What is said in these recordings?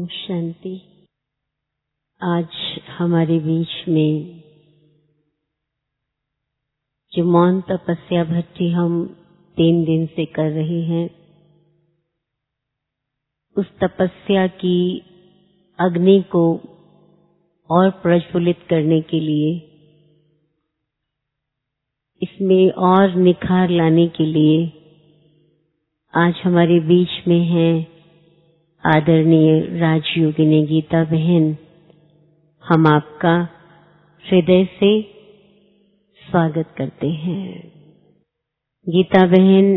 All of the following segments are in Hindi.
ओम शांति। आज हमारे बीच में जो मौन तपस्या भट्टी हम 3 दिन से कर रहे हैं, उस तपस्या की अग्नि को और प्रज्वलित करने के लिए, इसमें और निखार लाने के लिए आज हमारे बीच में हैं आदरणीय राजयोगिनी गीता बहन। हम आपका हृदय से स्वागत करते हैं। गीता बहन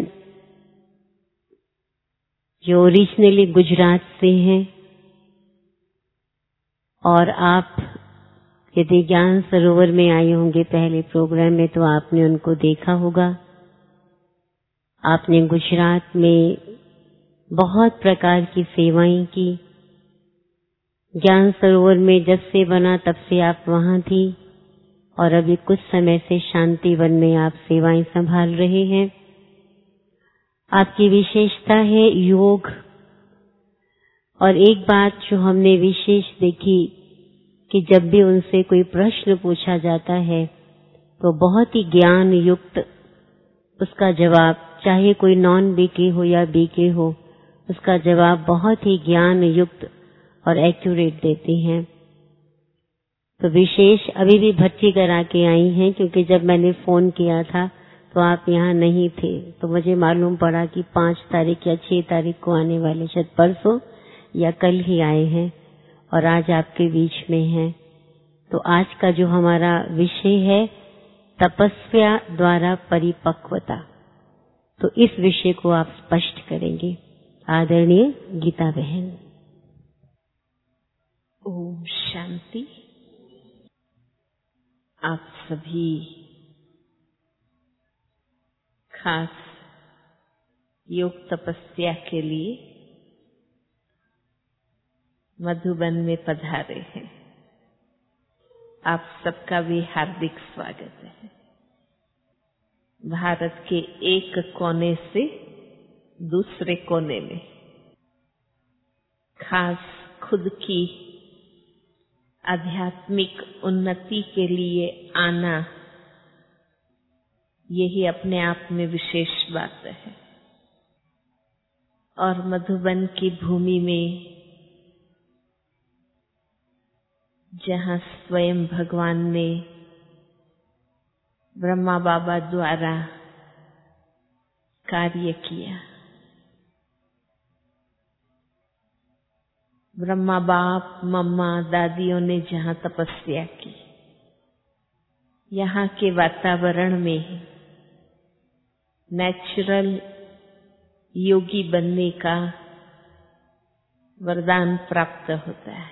जो ओरिजिनली गुजरात से हैं, और आप यदि ज्ञान सरोवर में आए होंगे पहले प्रोग्राम में तो आपने उनको देखा होगा। आपने गुजरात में बहुत प्रकार की सेवाएं की। ज्ञान सरोवर में जब से बना तब से आप वहां थी, और अभी कुछ समय से शांति वन में आप सेवाएं संभाल रहे हैं। आपकी विशेषता है योग। और एक बात जो हमने विशेष देखी कि जब भी उनसे कोई प्रश्न पूछा जाता है तो बहुत ही ज्ञान युक्त उसका जवाब, चाहे कोई नॉन बीके हो या बीके हो, उसका जवाब बहुत ही ज्ञान युक्त और एक्यूरेट देते हैं। तो विशेष अभी भी भट्टी करा के आई हैं, क्योंकि जब मैंने फोन किया था तो आप यहाँ नहीं थे, तो मुझे मालूम पड़ा कि 5 तारीख या 6 तारीख को आने वाले, शायद परसों या कल ही आए हैं, और आज आपके बीच में हैं। तो आज का जो हमारा विषय है तपस्या द्वारा परिपक्वता, तो इस विषय को आप स्पष्ट करेंगे आदरणीय गीता बहन। ओम शांति। आप सभी खास योग तपस्या के लिए मधुबन में पधारे हैं। आप सबका भी हार्दिक स्वागत है। भारत के एक कोने से दूसरे कोने में खास खुद की आध्यात्मिक उन्नति के लिए आना, यही अपने आप में विशेष बात है। और मधुबन की भूमि में जहाँ स्वयं भगवान ने ब्रह्मा बाबा द्वारा कार्य किया, ब्रह्मा बाप मम्मा दादियों ने जहाँ तपस्या की, यहाँ के वातावरण में नेचुरल योगी बनने का वरदान प्राप्त होता है।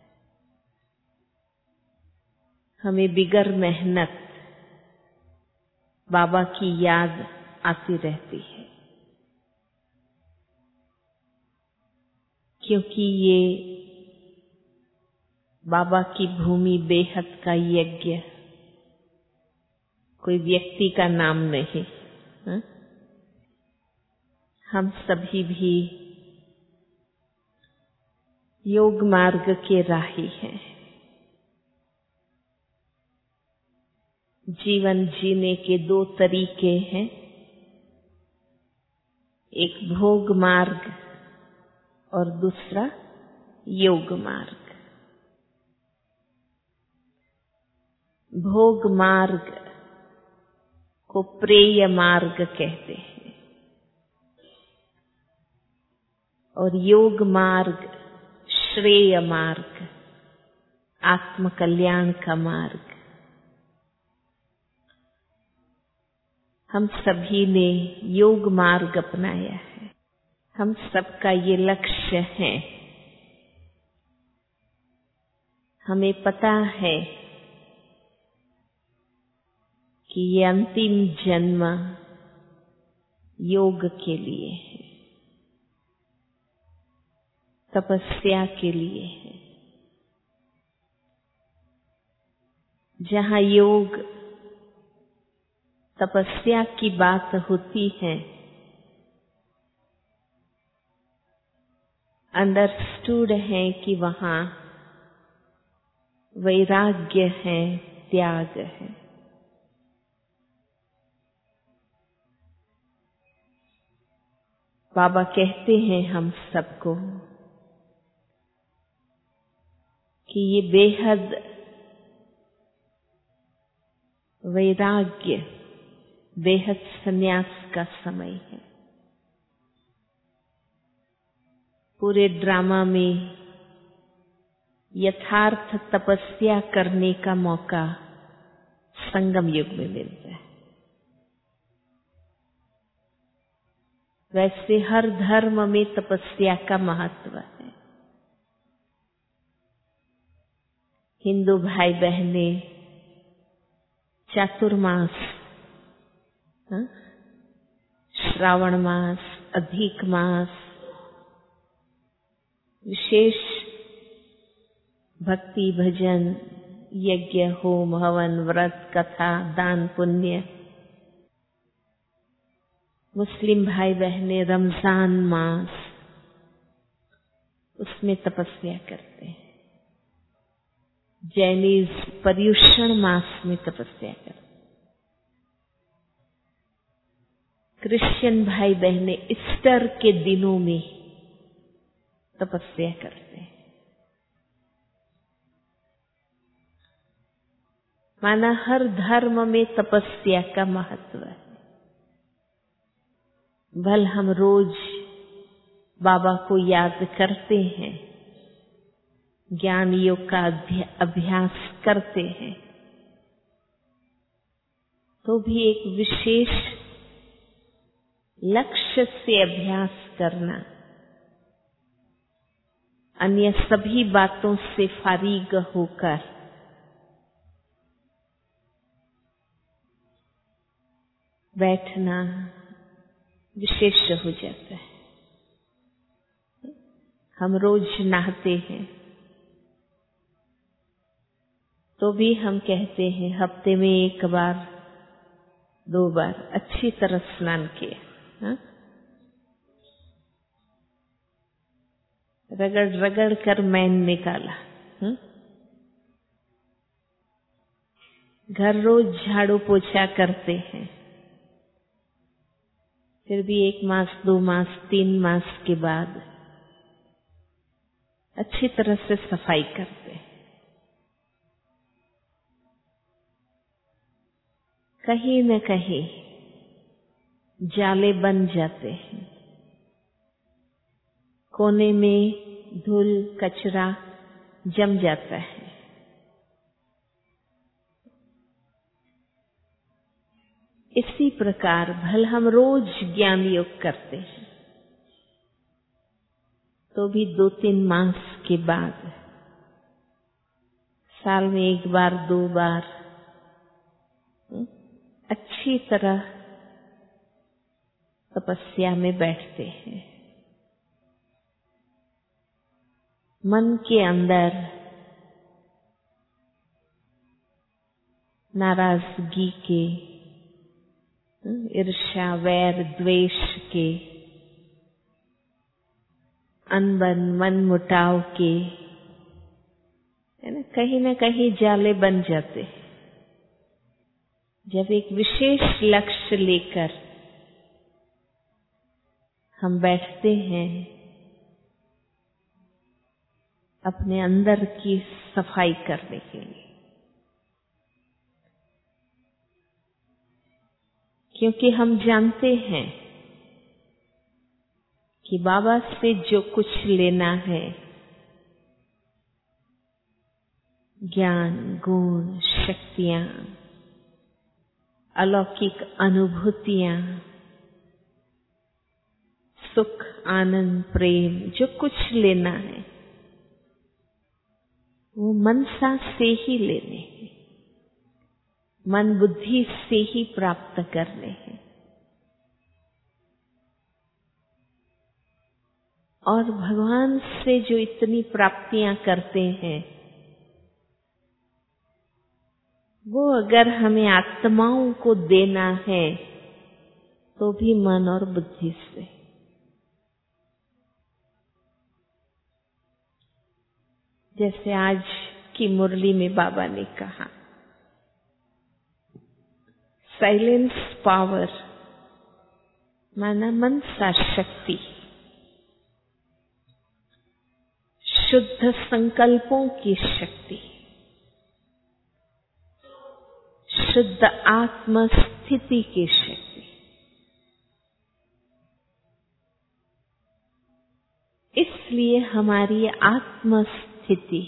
हमें बिगर मेहनत बाबा की याद आती रहती है, क्योंकि ये बाबा की भूमि बेहद का यज्ञ कोई व्यक्ति का नाम नहीं। हम सभी भी योग मार्ग के राही हैं। जीवन जीने के 2 तरीके हैं, एक भोग मार्ग और दूसरा योग मार्ग। भोग मार्ग को प्रेय मार्ग कहते हैं, और योग मार्ग श्रेय मार्ग, आत्म कल्याण का मार्ग। हम सभी ने योग मार्ग अपनाया है। हम सबका ये लक्ष्य है। हमें पता है कि ये अंतिम जन्म योग के लिए है, तपस्या के लिए है। जहाँ योग तपस्या की बात होती है, अंडरस्टूड है कि वहां वैराग्य है, त्याग है। बाबा कहते हैं हम सबको कि ये बेहद वैराग्य, बेहद संन्यास का समय है। पूरे ड्रामा में यथार्थ तपस्या करने का मौका संगम युग में मिलता है। वैसे हर धर्म में तपस्या का महत्व है। हिंदू भाई बहने चातुर्मास, श्रावण मास, अधिक मास, विशेष भक्ति भजन, यज्ञ, होम, हवन, व्रत, कथा, दान, पुण्य। मुस्लिम भाई बहने रमजान मास, उसमें तपस्या करते हैं। जैनिज पर्युषण मास में तपस्या करते हैं। क्रिश्चियन भाई बहने ईस्टर के दिनों में तपस्या करते हैं। माना हर धर्म में तपस्या का महत्व है। भल हम रोज बाबा को याद करते हैं, ज्ञान योग का अभ्यास करते हैं, तो भी एक विशेष लक्ष्य से अभ्यास करना, अन्य सभी बातों से फारिग होकर बैठना विशेष हो जाता है। हम रोज नहाते हैं तो भी हम कहते हैं हफ्ते में एक बार, 2 बार अच्छी तरह स्नान किया, रगड़ रगड़ कर मैन निकाला। घर रोज झाड़ू पोछा करते हैं, फिर भी 1 मास, 2 मास, 3 मास के बाद अच्छी तरह से सफाई करते हैं। कहीं न कहीं जाले बन जाते हैं, कोने में धूल कचरा जम जाता है। इसी प्रकार भल हम रोज ज्ञान योग करते हैं तो भी 2-3 मास के बाद, साल में 1 बार, 2 बार अच्छी तरह तपस्या में बैठते हैं। मन के अंदर नाराजगी के, ईर्ष्या, वैर, द्वेष के, अनबन, मन मुटाव के, है ना, कहीं न कहीं जाले बन जाते हैं। जब एक विशेष लक्ष्य लेकर हम बैठते हैं अपने अंदर की सफाई करने के लिए, क्योंकि हम जानते हैं कि बाबा से जो कुछ लेना है, ज्ञान, गुण, शक्तियां, अलौकिक अनुभूतियां, सुख, आनंद, प्रेम, जो कुछ लेना है वो मनसा से ही लेने हैं, मन बुद्धि से ही प्राप्त करने हैं। और भगवान से जो इतनी प्राप्तियां करते हैं, वो अगर हमें आत्माओं को देना है तो भी मन और बुद्धि से। जैसे आज की मुरली में बाबा ने कहा, साइलेंस पावर माना मनसा शक्ति, शुद्ध संकल्पों की शक्ति, शुद्ध आत्म स्थिति की शक्ति। इसलिए हमारी आत्म स्थिति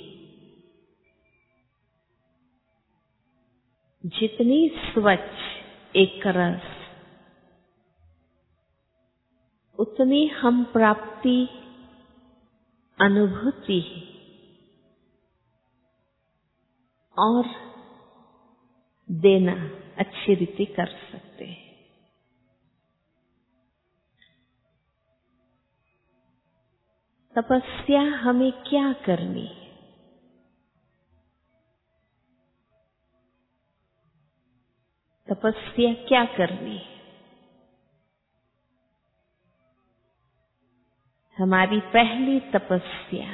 जितनी स्वच्छ एक रस, उतनी हम प्राप्ति अनुभूति और देना अच्छी रीति कर सकते हैं। तपस्या हमें क्या करनी है? तपस्या क्या करनी है? हमारी पहली तपस्या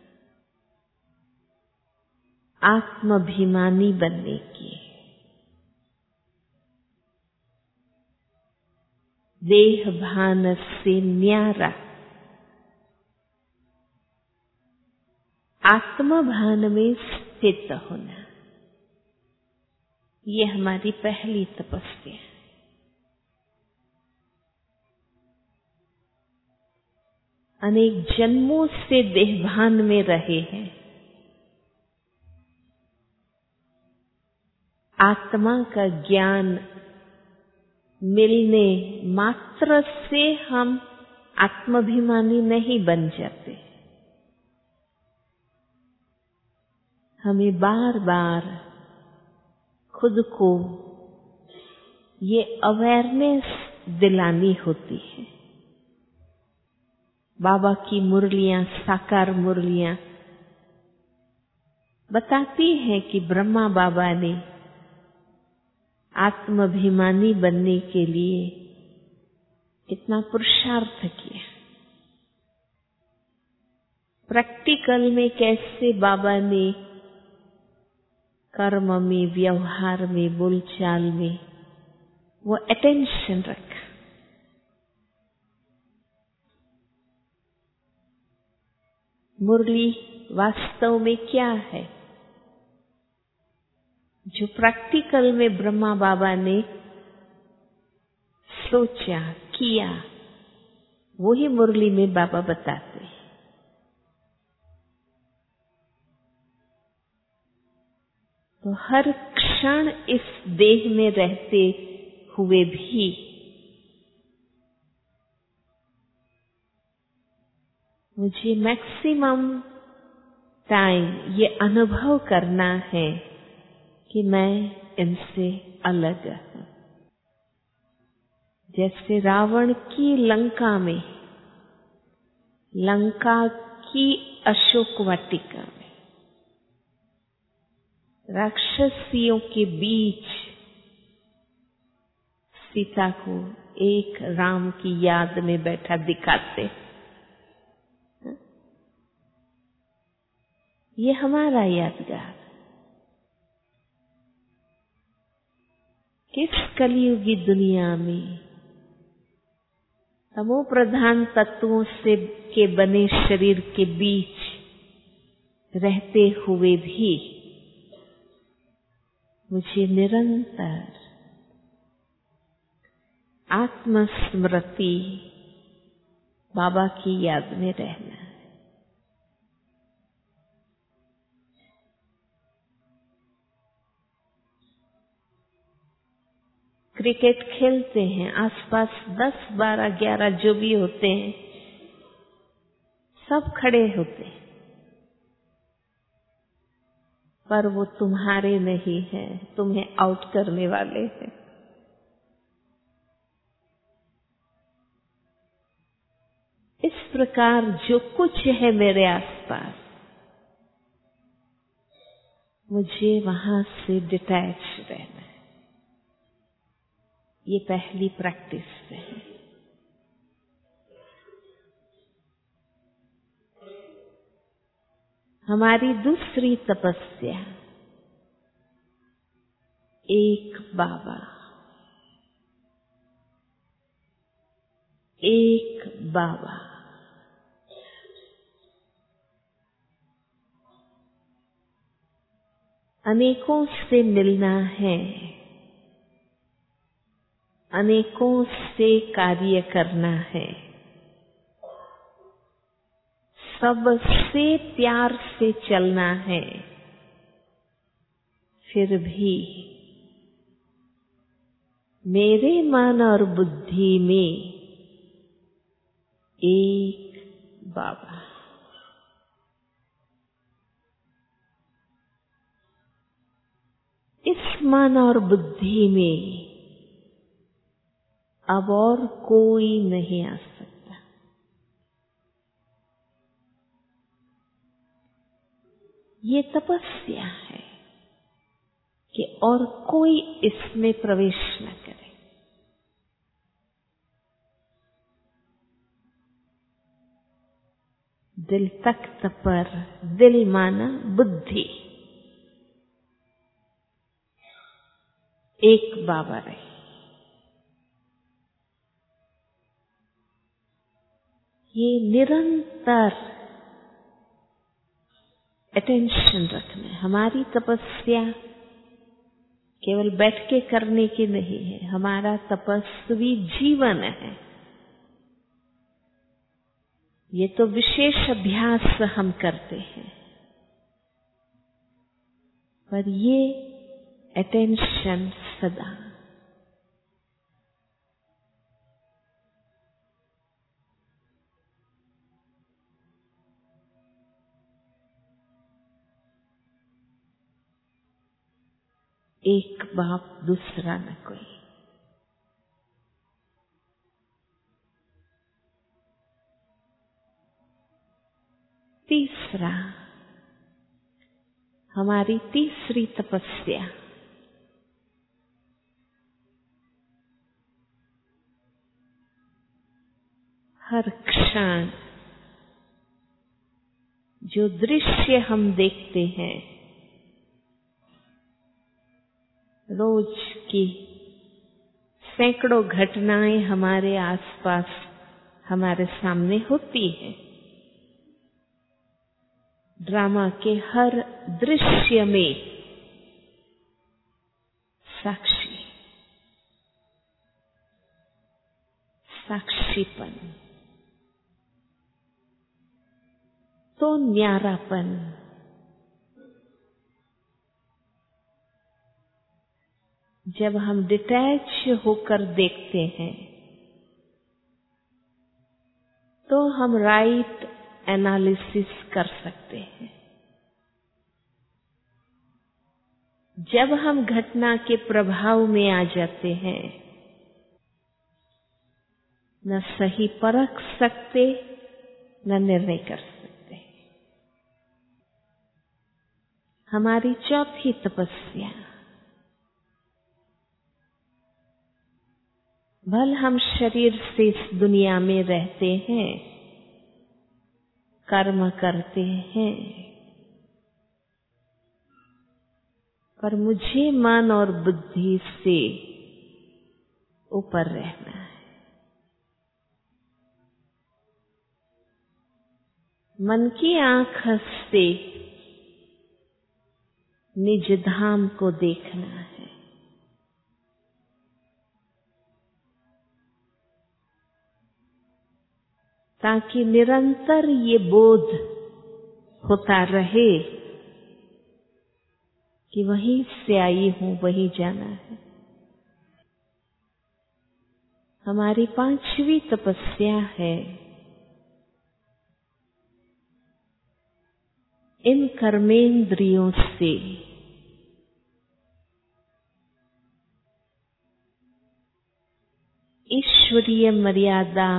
आत्माभिमानी बनने की, देह भान से न्यारा, आत्मा भान में स्थित होना, ये हमारी पहली तपस्या है। अनेक जन्मों से देहभान में रहे हैं, आत्मा का ज्ञान मिलने मात्र से हम आत्माभिमानी नहीं बन जाते। हमें बार बार खुद को ये अवेयरनेस दिलानी होती है। बाबा की मुरलियां, साकार मुरलियां बताती हैं कि ब्रह्मा बाबा ने आत्माभिमानी बनने के लिए कितना पुरुषार्थ किया। प्रैक्टिकल में कैसे बाबा ने कर्म में, व्यवहार में, बोलचाल में वो अटेंशन रखा। मुरली वास्तव में क्या है? जो प्रैक्टिकल में ब्रह्मा बाबा ने सोचा, किया, वही मुरली में बाबा बताते हैं। तो हर क्षण इस देह में रहते हुए भी मुझे मैक्सिमम टाइम ये अनुभव करना है कि मैं इनसे अलग हूं। जैसे रावण की लंका में, लंका की अशोक वाटिका में, राक्षसियों के बीच सीता को एक राम की याद में बैठा दिखाते। ये हमारा यादगार किस कलियुगी दुनिया में तमो प्रधान तत्वों से के बने शरीर के बीच रहते हुए भी मुझे निरंतर आत्मस्मृति, बाबा की याद में रहना है। क्रिकेट खेलते हैं, आसपास 10, 12, 11 जो भी होते हैं, सब खड़े होते हैं, पर वो तुम्हारे नहीं है, तुम्हें आउट करने वाले हैं। इस प्रकार जो कुछ है मेरे आसपास, मुझे वहां से डिटैच रहना है। ये पहली प्रैक्टिस है। हमारी दूसरी तपस्या, एक बाबा, एक बाबा। अनेकों से मिलना है, अनेकों से कार्य करना है, सबसे प्यार से चलना है, फिर भी मेरे मन और बुद्धि में एक बाबा। इस मन और बुद्धि में अब और कोई नहीं आ सकता। ये तपस्या है कि और कोई इसमें प्रवेश न करे। दिल तख्त पर, दिल माना बुद्धि, एक बाबा रहे। ये निरंतर अटेंशन रखना है। हमारी तपस्या केवल बैठ के करने की नहीं है, हमारा तपस्वी जीवन है। ये तो विशेष अभ्यास हम करते हैं, पर ये अटेंशन सदा। एक बाप, दूसरा न कोई। तीसरा, हमारी तीसरी तपस्या, हर क्षण जो दृश्य हम देखते हैं, रोज की सैकड़ों घटनाएं हमारे आसपास हमारे सामने होती है। ड्रामा के हर दृश्य में साक्षी, साक्षीपन, तो न्यारापन, जब हम डिटैच होकर देखते हैं तो हम राइट एनालिसिस कर सकते हैं। जब हम घटना के प्रभाव में आ जाते हैं, न सही परख सकते, न निर्णय कर सकते। हमारी चौथी तपस्या, भल हम शरीर से इस दुनिया में रहते हैं, कर्म करते हैं, पर मुझे मन और बुद्धि से ऊपर रहना है। मन की आंख से निज धाम को देखना है। ताकि निरंतर ये बोध होता रहे कि वहीं से आई हूं, वहीं जाना है। हमारी पांचवी तपस्या है इन कर्मेंद्रियों से ईश्वरीय मर्यादा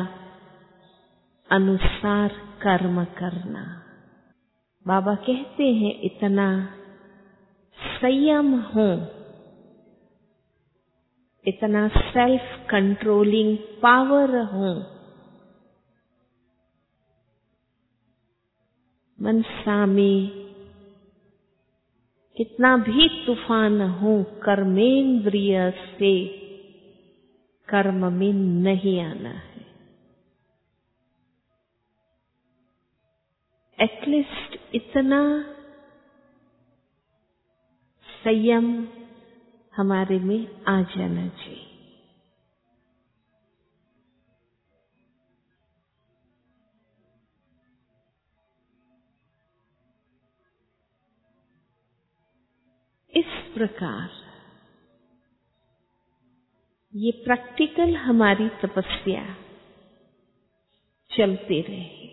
अनुसार कर्म करना। बाबा कहते हैं इतना संयम हो, इतना सेल्फ कंट्रोलिंग पावर हो, मनसा में कितना भी तूफान हो, कर्मेंद्रिय से कर्म में नहीं आना है। एटलीस्ट इतना संयम हमारे में आ जाना चाहिए। इस प्रकार ये प्रैक्टिकल हमारी तपस्या चलते रहे।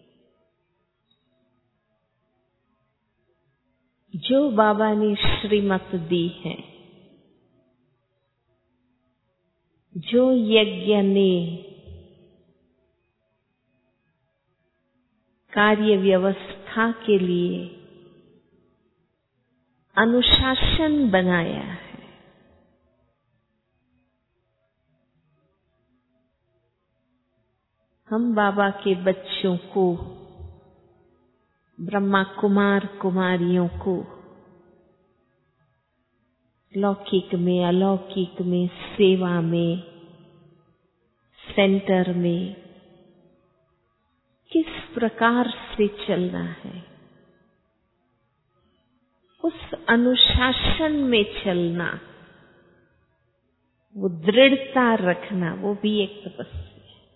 जो बाबा ने श्रीमत दी है, जो यज्ञ ने कार्य व्यवस्था के लिए अनुशासन बनाया है, हम बाबा के बच्चों को, ब्रह्मा कुमार कुमारियों को लौकिक में अलौकिक में, सेवा में, सेंटर में किस प्रकार से चलना है, उस अनुशासन में चलना, वो दृढ़ता रखना, वो भी एक तपस्या है।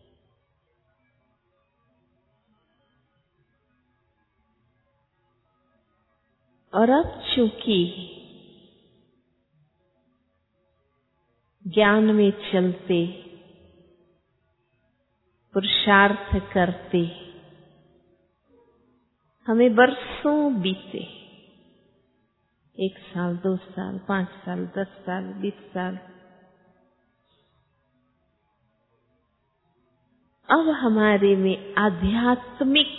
और अब चूंकि ज्ञान में चलते, पुरुषार्थ करते हमें बरसों बीते, 1 साल, 2 साल, 5 साल, 10 साल, 20 साल, अब हमारे में आध्यात्मिक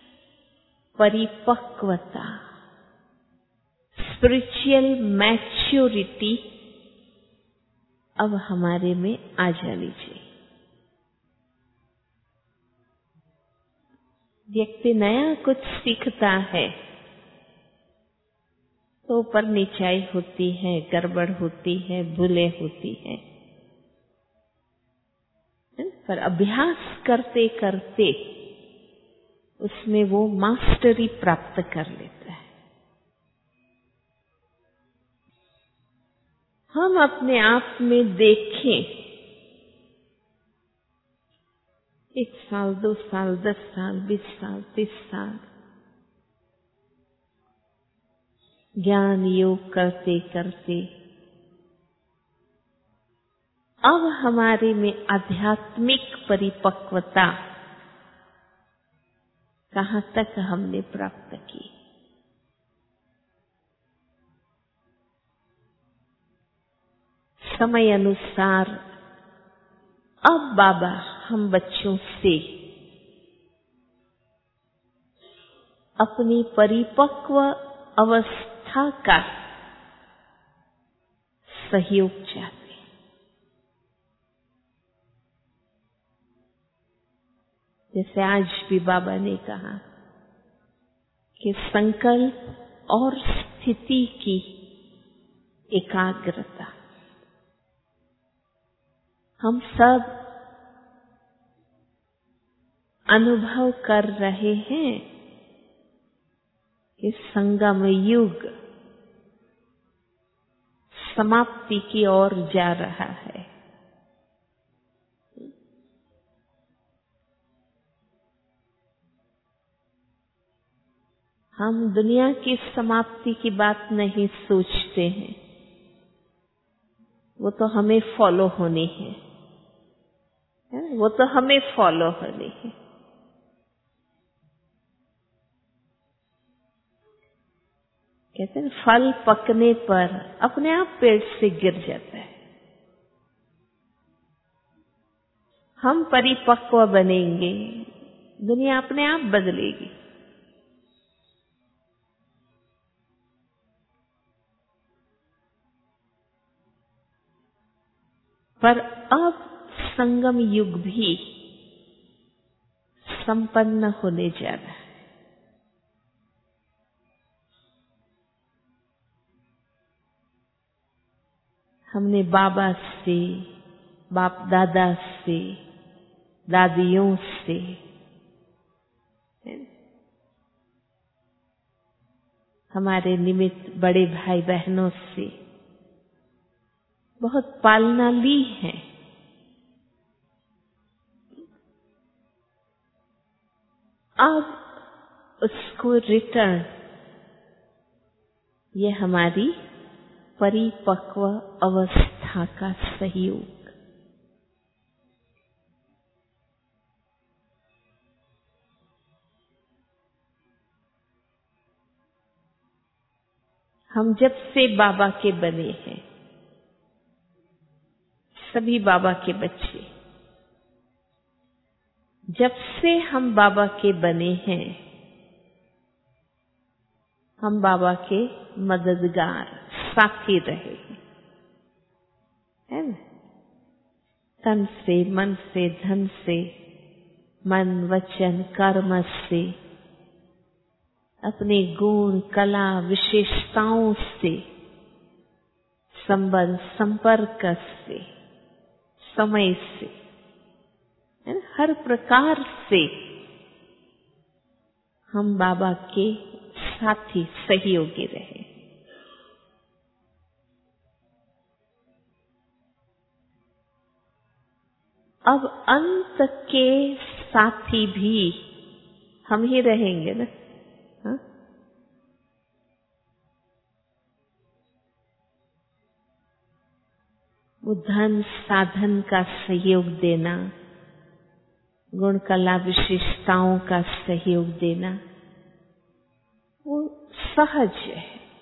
परिपक्वता, स्पिरिचुअल मैच्योरिटी अब हमारे में आ जानी चाहिए। व्यक्ति नया कुछ सीखता है तो ऊपर नीचाई होती है, गड़बड़ होती है, भूलें होती है, पर अभ्यास करते करते उसमें वो मास्टरी प्राप्त कर लेता है। हम अपने आप में देखें, 1 साल, 2 साल, 10 साल, 20 साल, 30 साल ज्ञान योग करते करते अब हमारे में आध्यात्मिक परिपक्वता कहाँ तक हमने प्राप्त की। समय अनुसार अब बाबा हम बच्चों से अपनी परिपक्व अवस्था का सहयोग चाहते हैं। जैसे आज भी बाबा ने कहा कि संकल्प और स्थिति की एकाग्रता, हम सब अनुभव कर रहे हैं कि संगम युग समाप्ति की ओर जा रहा है। हम दुनिया की समाप्ति की बात नहीं सोचते हैं, वो तो हमें फॉलो होनी है, वो तो हमें फॉलो होनी है। कहते हैं फल पकने पर अपने आप पेड़ से गिर जाता है। हम परिपक्व बनेंगे, दुनिया अपने आप बदलेगी। पर अब संगम युग भी संपन्न होने जा रहा है। हमने बाबा से, बाप दादा से, दादियों से, हमारे निमित्त बड़े भाई बहनों से बहुत पालना ली है। अब उसको रिटर्न, ये हमारी परिपक्व अवस्था का सहयोग। हम जब से बाबा के बने हैं, सभी बाबा के बच्चे, जब से हम बाबा के बने हैं, हम बाबा के मददगार साथी रहे हैं, है ना? तन से, मन से, धन से, मन वचन कर्म से, अपने गुण कला विशेषताओं से, संबंध संपर्क से, समय से, है ना? हर प्रकार से हम बाबा के साथी सहयोगी रहे। अब अंत के साथी भी हम ही रहेंगे ना। हाँ? वो धन साधन का सहयोग देना, गुण कला विशेषताओं का सहयोग देना, वो सहज है।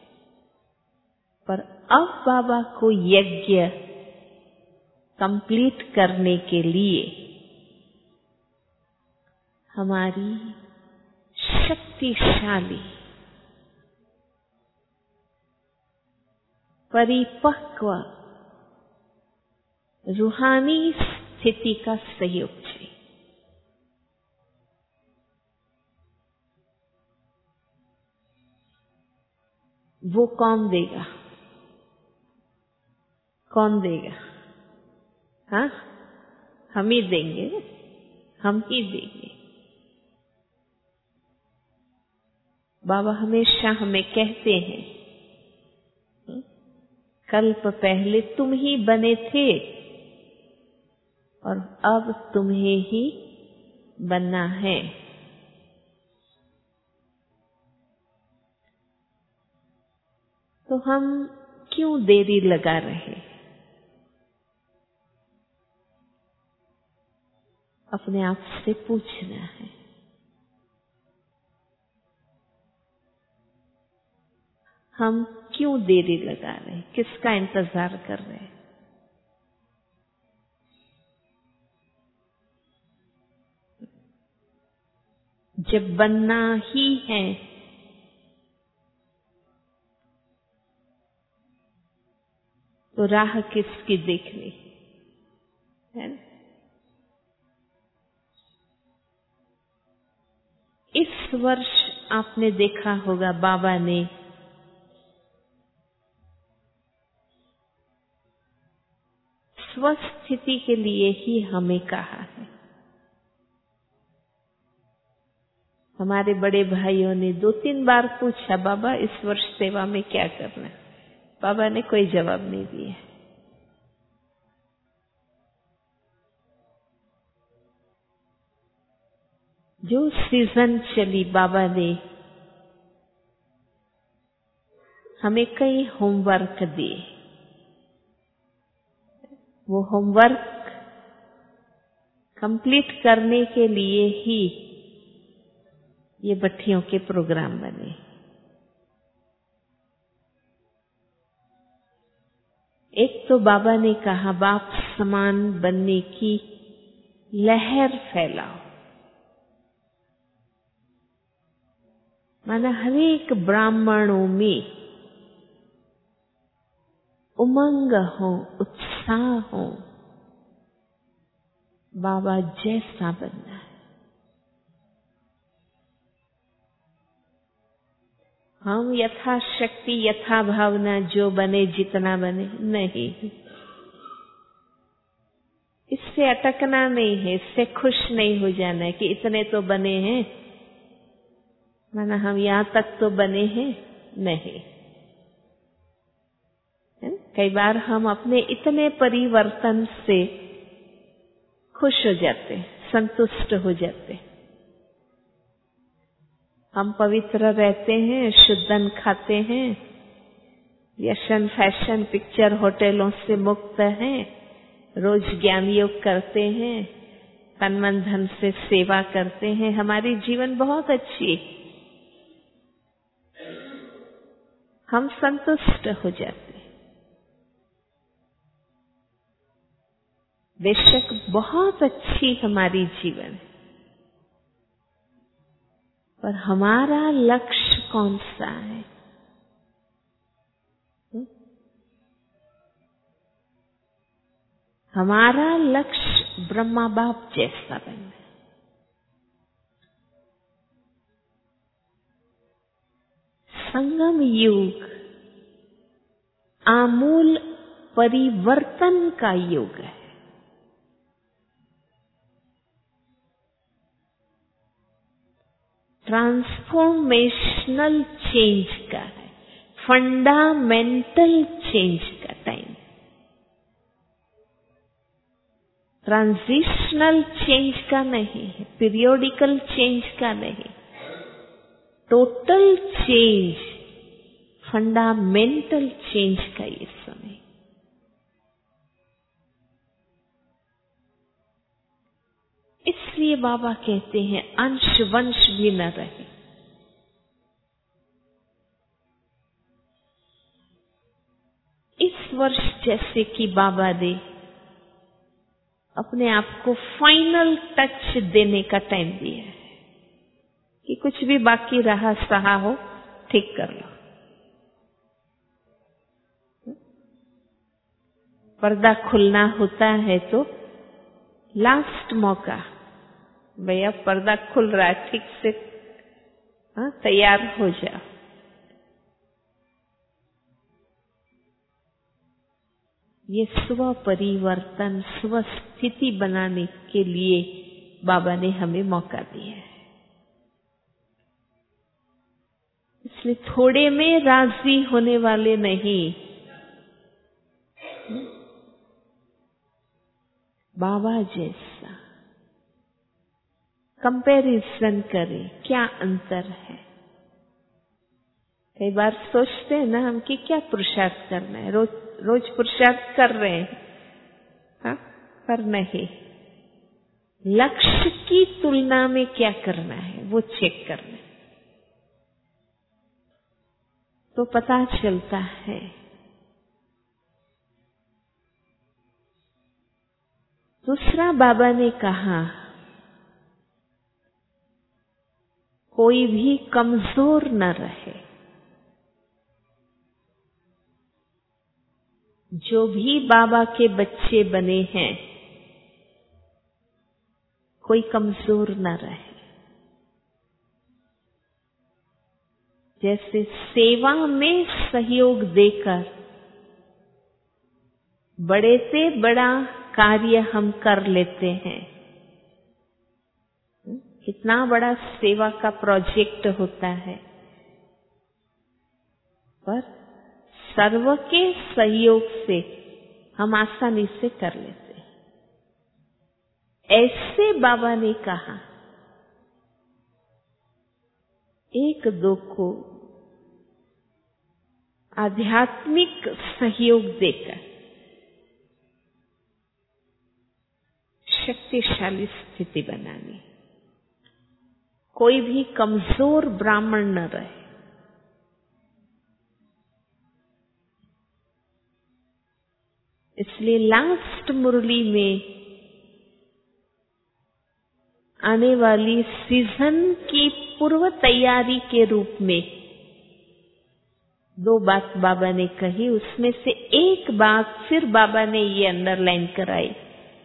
पर अब बाबा को यज्ञ कंप्लीट करने के लिए हमारी शक्तिशाली परिपक्व रूहानी स्थिति का सहयोग चाहिए। वो कौन देगा? कौन देगा? हाँ, हम ही देंगे, हम ही देंगे। बाबा हमेशा हमें कहते हैं, कल्प पहले तुम ही बने थे और अब तुम्हें ही बनना है। तो हम क्यों देरी लगा रहे? अपने आप से पूछना है। हम क्यों देरी लगा रहे हैं? किसका इंतजार कर रहे हैं? जब बनना ही है तो राह किसकी देखनी है ना? इस वर्ष आपने देखा होगा बाबा ने स्वस्थिति के लिए ही हमें कहा है। हमारे बड़े भाइयों ने 2-3 बार पूछा, बाबा इस वर्ष सेवा में क्या करना है? बाबा ने कोई जवाब नहीं दिया। जो सीजन चली, बाबा ने हमें कई होमवर्क दिए। वो होमवर्क कंप्लीट करने के लिए ही ये भट्टियों के प्रोग्राम बने। एक तो बाबा ने कहा, बाप समान बनने की लहर फैलाओ। माना हर एक ब्राह्मणों में उमंग हो, उत्साह हो, बाबा जैसा बनना है। हम यथाशक्ति यथा भावना जो बने जितना बने नहीं, इससे अटकना नहीं है, इससे खुश नहीं हो जाना है कि इतने तो बने हैं, माना हम यहां तक तो बने हैं, नहीं। कई बार हम अपने इतने परिवर्तन से खुश हो जाते, संतुष्ट हो जाते। हम पवित्र रहते हैं, शुद्ध अन्न खाते हैं, व्यसन फैशन पिक्चर होटलों से मुक्त हैं, रोज ज्ञान योग करते हैं, तन मन धन से सेवा करते हैं, हमारी जीवन बहुत अच्छी है, हम संतुष्ट हो जाते। बेशक बहुत अच्छी हमारी जीवन है, पर हमारा लक्ष्य कौन सा है? हमारा लक्ष्य ब्रह्मा बाप जैसा बनना है। संगम युग आमूल परिवर्तन का युग है। ट्रांसफॉर्मेशनल चेंज का है, फंडामेंटल चेंज का टाइम। ट्रांजिशनल चेंज का नहीं है, पीरियोडिकल चेंज का नहीं, टोटल चेंज, फंडामेंटल चेंज का ये समय। इसलिए बाबा कहते हैं अंश वंश भी न रहे। इस वर्ष जैसे कि बाबा ने अपने आप को फाइनल टच देने का टाइम दिया है कि कुछ भी बाकी रहा सहा हो ठीक कर लो। पर्दा खुलना होता है तो लास्ट मौका, भैया पर्दा खुल रहा है, ठीक से तैयार हो जाओ। ये स्व परिवर्तन, स्व स्थिति बनाने के लिए बाबा ने हमें मौका दिया है। इसलिए थोड़े में राजी होने वाले नहीं। बाबा जैसा कंपैरिजन करें, क्या अंतर है। कई बार सोचते हैं ना हम कि क्या पुरुषार्थ करना है, रोज पुरुषार्थ कर रहे हैं, हाँ? पर नहीं, लक्ष्य की तुलना में क्या करना है वो चेक करना है, तो पता चलता है। दूसरा बाबा ने कहा कोई भी कमजोर न रहे। जो भी बाबा के बच्चे बने हैं कोई कमजोर न रहे। जैसे सेवा में सहयोग देकर बड़े से बड़ा कार्य हम कर लेते हैं। कितना बड़ा सेवा का प्रोजेक्ट होता है, पर सर्व के सहयोग से हम आसानी से कर लेते हैं। ऐसे बाबा ने कहा एक दो को आध्यात्मिक सहयोग देकर शक्तिशाली स्थिति बनानी। कोई भी कमजोर ब्राह्मण न रहे। इसलिए लास्ट मुरली में आने वाली सीजन की पूर्व तैयारी के रूप में दो बात बाबा ने कही। उसमें से एक बात फिर बाबा ने ये अंडरलाइन कराई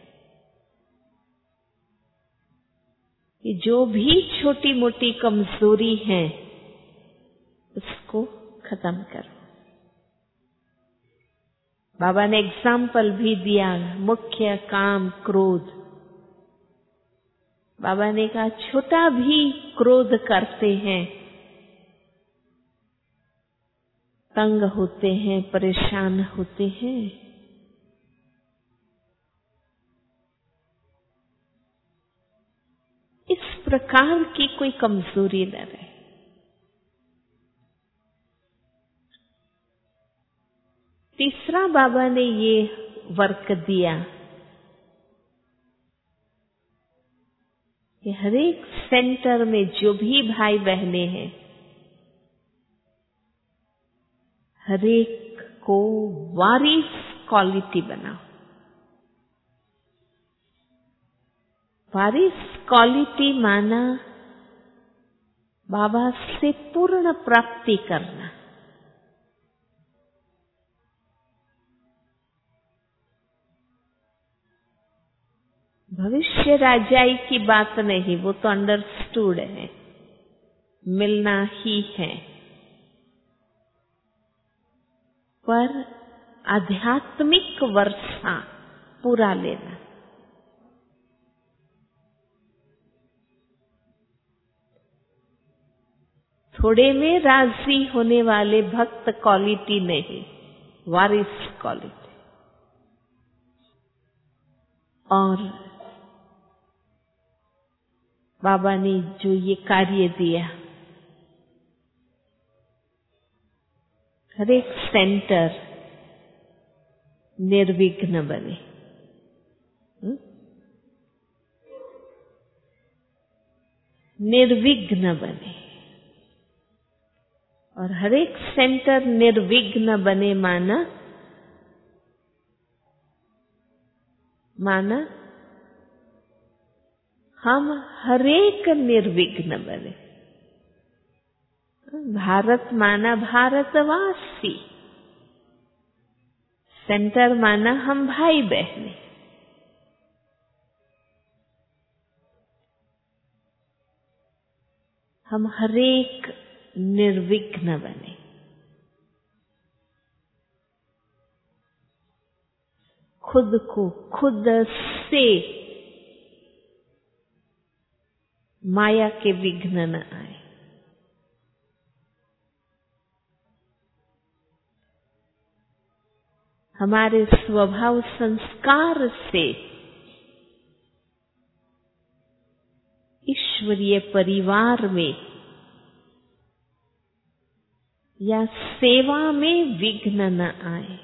कि जो भी छोटी मोटी कमजोरी है उसको खत्म करो। बाबा ने एग्जाम्पल भी दिया, मुख्य काम क्रोध। बाबा ने कहा छोटा भी क्रोध करते हैं, तंग होते हैं, परेशान होते हैं। इस प्रकार की कोई कमजोरी न रहे। तीसरा बाबा ने ये वर्क दिया कि हर एक सेंटर में जो भी भाई बहने हैं, हर एक को वारिस क्वालिटी बनाओ। वारिस क्वालिटी माना बाबा से पूर्ण प्राप्ति करना। भविष्य राजाई की बात नहीं, वो तो अंडरस्टूड है, मिलना ही है। पर आध्यात्मिक वर्षा पूरा लेना। थोड़े में राजी होने वाले भक्त क्वालिटी नहीं, वारिस क्वालिटी। और बाबा ने जो ये कार्य दिया, हर एक सेंटर निर्विघ्न बने। निर्विघ्न बने। और हर एक सेंटर निर्विघ्न बने माना हम हरेक निर्विघ्न बने। भारत माना भारतवासी, सेंटर माना हम भाई बहने। हम हरेक निर्विघ्न बने। खुद को खुद से माया के विघ्न न आए। हमारे स्वभाव संस्कार से ईश्वरीय परिवार में या सेवा में विघ्न न आए।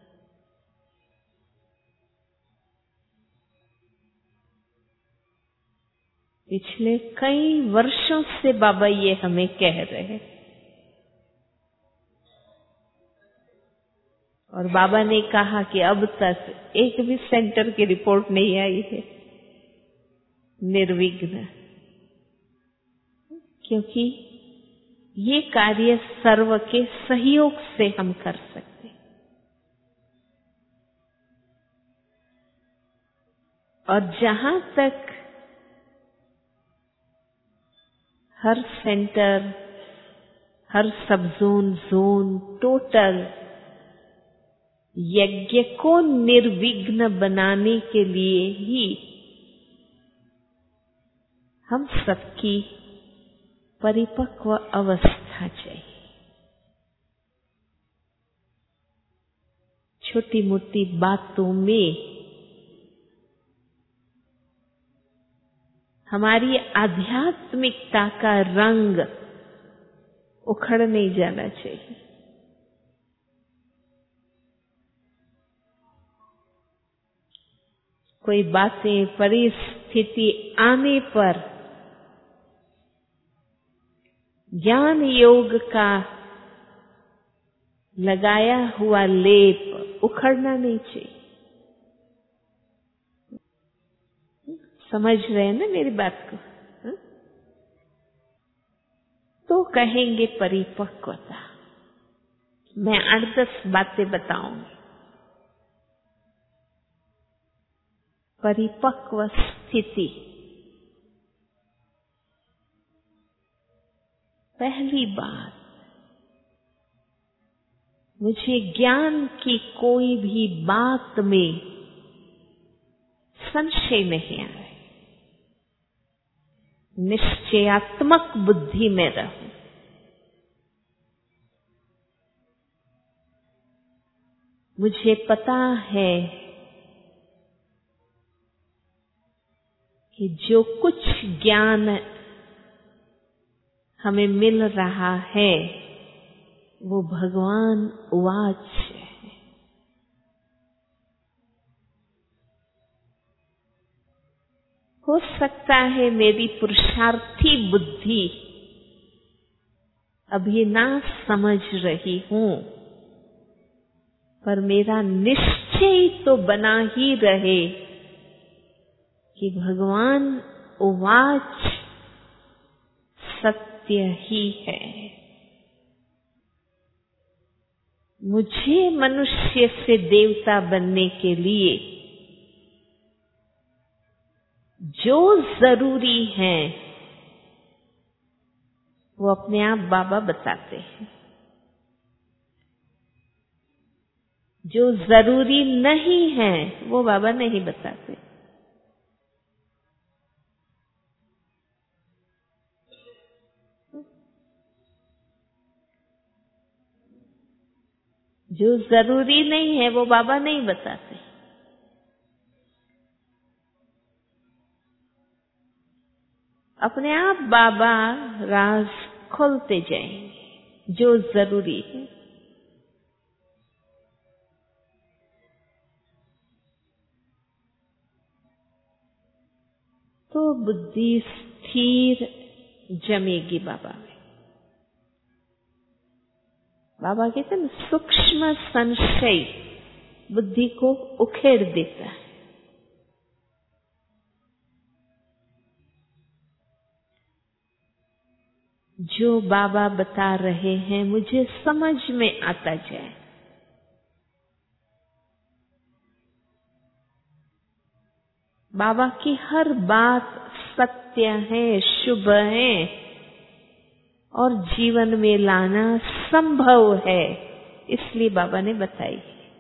पिछले कई वर्षों से बाबा ये हमें कह रहे हैं। और बाबा ने कहा कि अब तक एक भी सेंटर की रिपोर्ट नहीं आई है निर्विघ्न, क्योंकि ये कार्य सर्व के सहयोग से हम कर सकते। और जहां तक हर सेंटर, हर सब जोन टोटल यज्ञ को निर्विघ्न बनाने के लिए ही हम सबकी परिपक्व अवस्था चाहिए। छोटी मोटी बातों में हमारी आध्यात्मिकता का रंग उखड़ नहीं जाना चाहिए। कोई बातें, परिस्थिति आने पर ज्ञान योग का लगाया हुआ लेप उखड़ना नहीं चाहिए। समझ रहे हैं ना मेरी बात को? तो कहेंगे परिपक्वता। मैं 8-10 बातें बताऊंगी। परिपक्व स्थिति। पहली बात, मुझे ज्ञान की कोई भी बात में संशय नहीं आए। निश्चयात्मक बुद्धि में रहूं। मुझे पता है कि जो कुछ ज्ञान हमें मिल रहा है वो भगवान वाच है। हो सकता है मेरी पुरुषार्थी बुद्धि अभी ना समझ रही हूं, पर मेरा निश्चय तो बना ही रहे कि भगवान वाच सत्य ही है। मुझे मनुष्य से देवता बनने के लिए जो जरूरी है वो अपने आप बाबा बताते हैं। जो जरूरी नहीं है वो बाबा नहीं बताते। जो जरूरी नहीं है वो बाबा नहीं बताते। अपने आप बाबा राज खोलते जाएंगे जो जरूरी है। तो बुद्धि स्थिर जमेगी बाबा में। बाबा कहते हैं सूक्ष्म संशय बुद्धि को उखेड़ देता है। जो बाबा बता रहे हैं मुझे समझ में आता जाए। बाबा की हर बात सत्य है, शुभ है और जीवन में लाना संभव है, इसलिए बाबा ने बताई।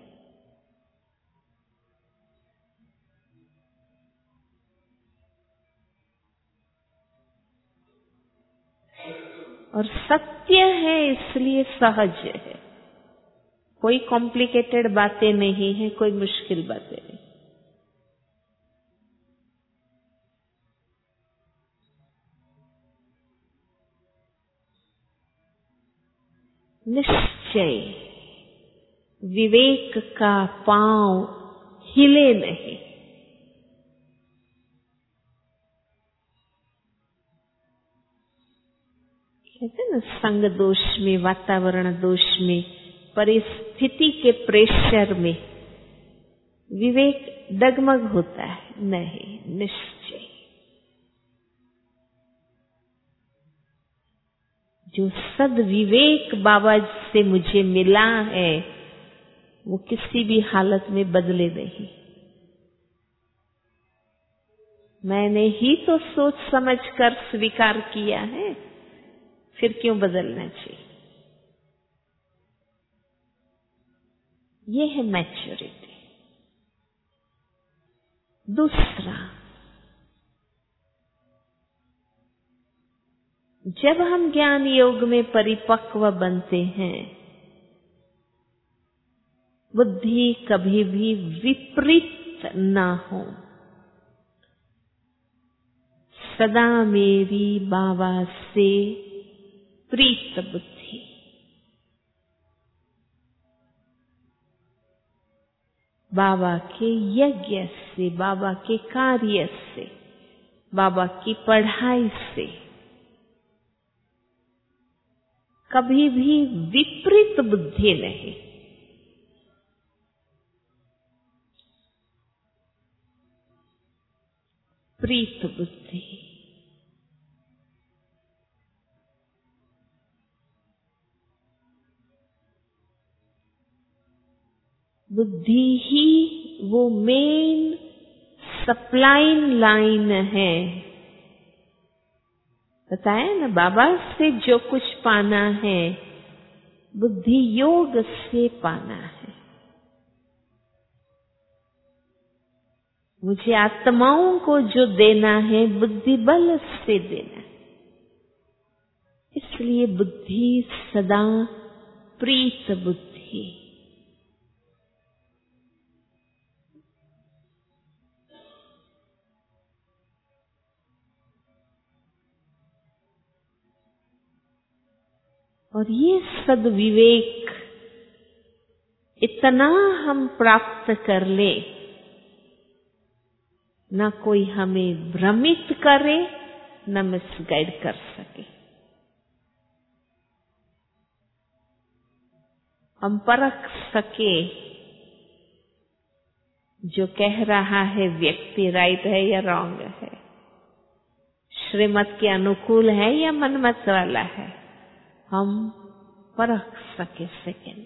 और सत्य है इसलिए सहज है। कोई कॉम्प्लिकेटेड बातें नहीं है, कोई मुश्किल बातें नहीं। निश्चय विवेक का पांव हिले नहीं। कहते ना संग दोष में, वातावरण दोष में, परिस्थिति के प्रेशर में विवेक डगमग होता है। नहीं, निश्चय। जो सद विवेक बाबा से मुझे मिला है वो किसी भी हालत में बदले नहीं। मैंने ही तो सोच समझ कर स्वीकार किया है, फिर क्यों बदलना चाहिए। ये है मैच्योरिटी। दूसरा, जब हम ज्ञान योग में परिपक्व बनते हैं, बुद्धि कभी भी विपरीत ना हो। सदा मेरी बाबा से प्रीत बुद्धि। बाबा के यज्ञ से, बाबा के कार्य से, बाबा की पढ़ाई से कभी भी विपरीत बुद्धि नहीं। प्रीत बुद्धि। बुद्धि ही वो मेन सप्लाइन लाइन है। बताया ना, बाबा से जो कुछ पाना है बुद्धि योग से पाना है। मुझे आत्माओं को जो देना है बुद्धि बल से देना है। इसलिए बुद्धि सदा प्रीत बुद्धि। और ये सद्विवेक इतना हम प्राप्त कर ले, न कोई हमें भ्रमित करे न मिसगाइड कर सके। हम परख सके जो कह रहा है व्यक्ति राइट है या रॉन्ग है, श्रीमत के अनुकूल है या मनमत वाला है, हम परख सके सेकेंड।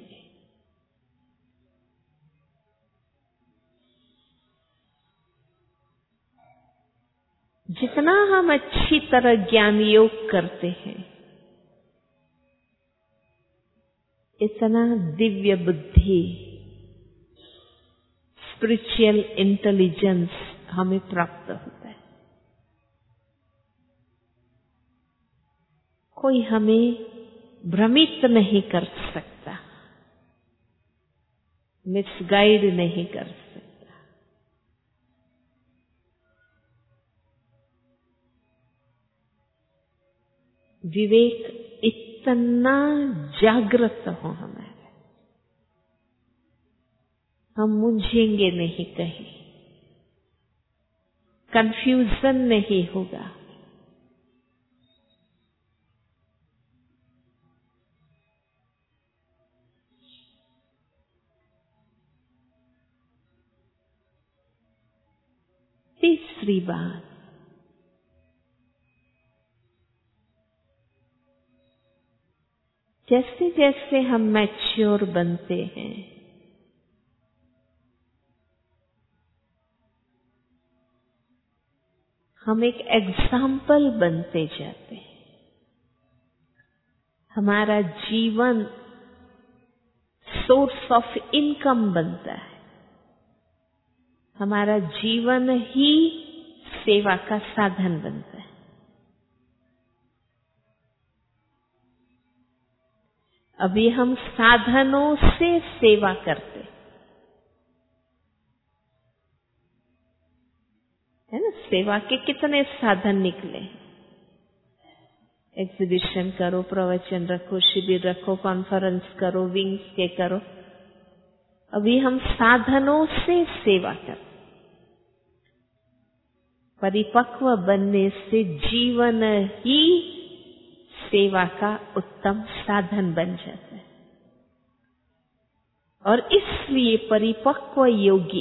जितना हम अच्छी तरह ज्ञान योग करते हैं, इतना दिव्य बुद्धि, स्पिरिचुअल इंटेलिजेंस हमें प्राप्त होता है। कोई हमें भ्रमित नहीं कर सकता, मिसगाइड नहीं कर सकता। विवेक इतना जागृत हो हमारा, हम मुंझेंगे नहीं कहीं, कंफ्यूजन नहीं होगा। तीसरी बात, जैसे जैसे हम मैच्योर बनते हैं, हम एक एग्जाम्पल बनते जाते हैं। हमारा जीवन सोर्स ऑफ इनकम बनता है। हमारा जीवन ही सेवा का साधन बनता है। अभी हम साधनों से सेवा करते है ना। सेवा के कितने साधन निकले, एग्जीबिशन करो, प्रवचन रखो, शिविर रखो, कॉन्फ्रेंस करो, विंग्स के करो। अभी हम साधनों से सेवा करते। परिपक्व बनने से जीवन ही सेवा का उत्तम साधन बन जाता है। और इसलिए परिपक्व योगी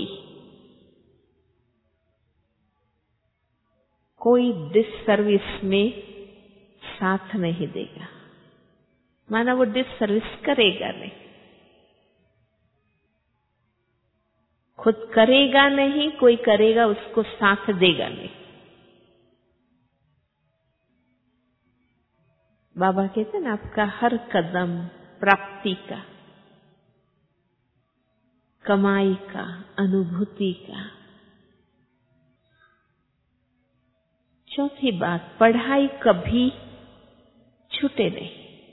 कोई डिससर्विस में साथ नहीं देगा, माना वो डिससर्विस करेगा नहीं, खुद करेगा नहीं, कोई करेगा उसको साथ देगा नहीं। बाबा कहते हैं ना, आपका हर कदम प्राप्ति का, कमाई का, अनुभूति का। चौथी बात, पढ़ाई कभी छूटे नहीं।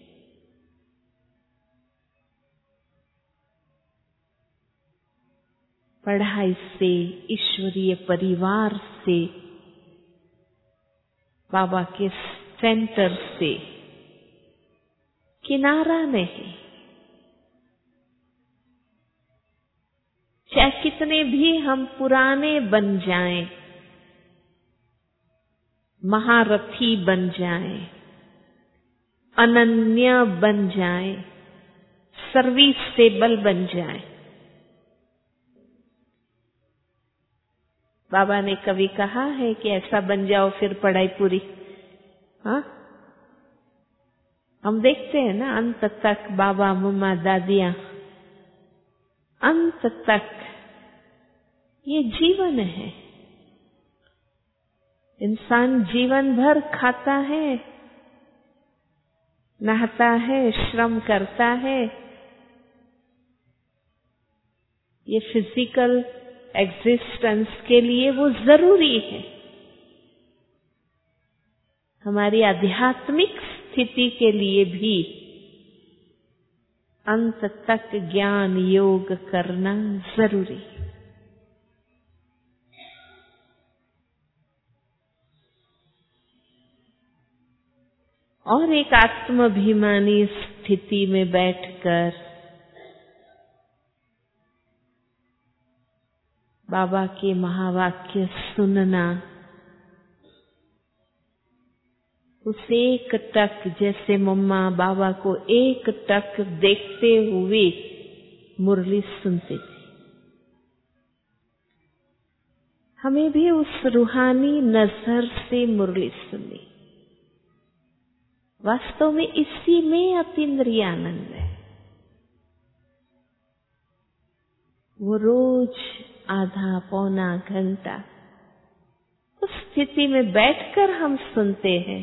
पढ़ाई से, ईश्वरीय परिवार से, बाबा के सेंटर से किनारा नहीं। चाहे कितने भी हम पुराने बन जाएं, महारथी बन जाएं, अनन्य बन जाएं, सर्विसेबल बन जाएं, बाबा ने कभी कहा है कि ऐसा बन जाओ फिर पढ़ाई पूरी। हाँ, हम देखते हैं ना, अंत तक बाबा मम्मा दादियां, अंत तक ये जीवन है। इंसान जीवन भर खाता है, नहाता है, श्रम करता है। ये फिजिकल एग्जिस्टेंस के लिए वो जरूरी है। हमारी आध्यात्मिक स्थिति के लिए भी अंत तक ज्ञान योग करना जरूरी है। और एक आत्माभिमानी स्थिति में बैठकर बाबा के महावाक्य सुनना, उस एक टक, जैसे मम्मा बाबा को एक टक देखते हुए मुरली सुनते थे, हमें भी उस रूहानी नजर से मुरली सुननी। वास्तव में इसी में अतीन्द्रिय आनंद है। वो रोज आधा पौना घंटा उस स्थिति में बैठकर हम सुनते हैं।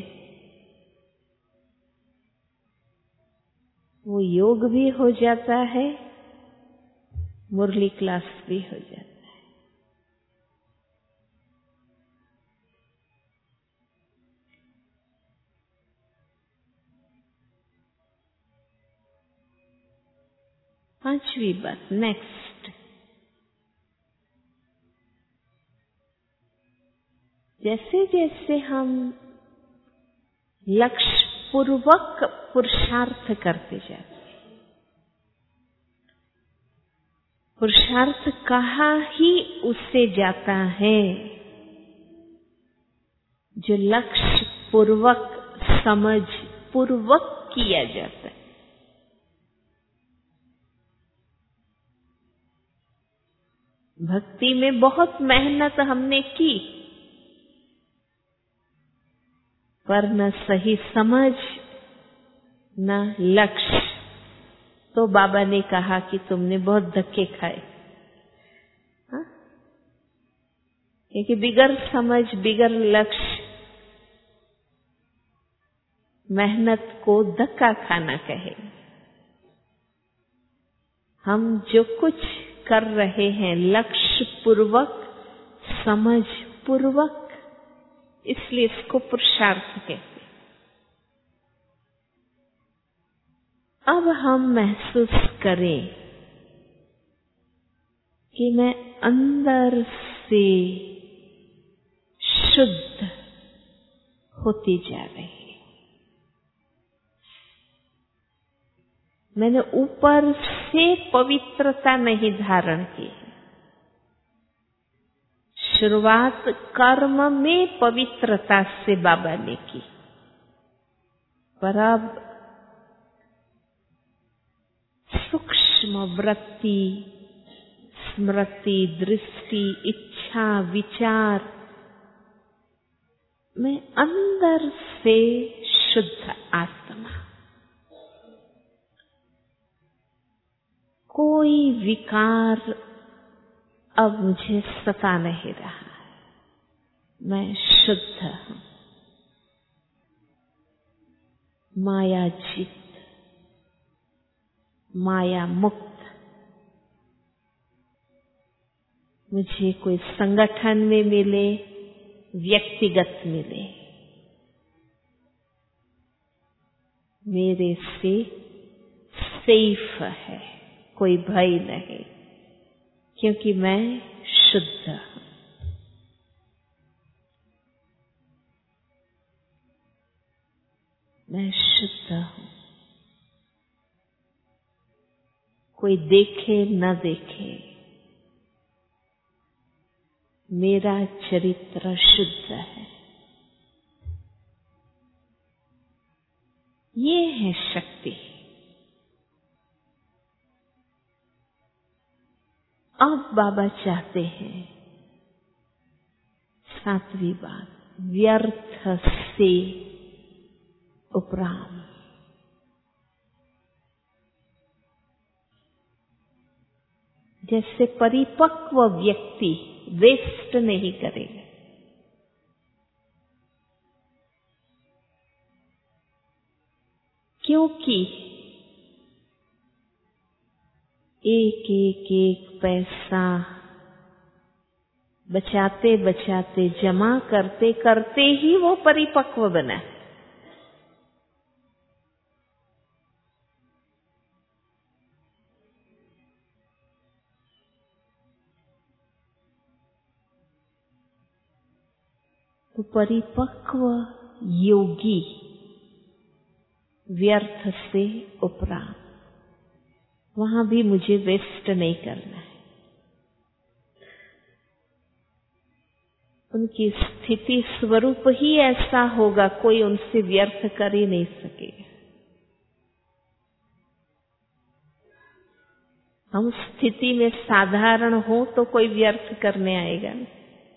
वो योग भी हो जाता है, मुरली क्लास भी हो जाता है। पांचवी बात, नेक्स्ट, जैसे जैसे हम लक्ष्य पूर्वक पुरुषार्थ करते जाते हैं, पुरुषार्थ कहाँ ही उससे जाता है जो लक्ष्य पूर्वक, समझ पूर्वक किया जाता है। भक्ति में बहुत मेहनत हमने की, पर न सही समझ न लक्ष्य, तो बाबा ने कहा कि तुमने बहुत धक्के खाए। हाँ? क्योंकि बिगर समझ, बिगर लक्ष्य, मेहनत को धक्का खाना कहे। हम जो कुछ कर रहे हैं लक्ष्य पूर्वक, समझ पूर्वक, इसलिए इसको पुरुषार्थ कहते हैं। अब हम महसूस करें कि मैं अंदर से शुद्ध होती जा रही हूं। मैंने ऊपर से पवित्रता नहीं धारण की। शुरुआत कर्म में पवित्रता से बाबा ने की, पर अब सूक्ष्म वृत्ति, स्मृति, दृष्टि, इच्छा, विचार में अंदर से शुद्ध आत्मा, कोई विकार अब मुझे सता नहीं रहा है। मैं शुद्ध हूं, माया जीत, माया मुक्त। मुझे कोई संगठन में मिले, व्यक्तिगत मिले, मेरे से सेफ है, कोई भय नहीं, क्योंकि मैं शुद्ध हूं। मैं शुद्ध हूं। कोई देखे न देखे, मेरा चरित्र शुद्ध है। ये है शक्ति। अब बाबा चाहते हैं, सातवीं बात, व्यर्थ से उपराम। जैसे परिपक्व व्यक्ति वेस्ट नहीं करेगा, क्योंकि एक एक एक पैसा बचाते बचाते, जमा करते करते ही वो परिपक्व बना। तो परिपक्व योगी व्यर्थ से उपराम, वहां भी मुझे वेस्ट नहीं करना है। उनकी स्थिति स्वरूप ही ऐसा होगा, कोई उनसे व्यर्थ कर ही नहीं सकेगा। हम स्थिति में साधारण हो तो कोई व्यर्थ करने आएगा नहीं।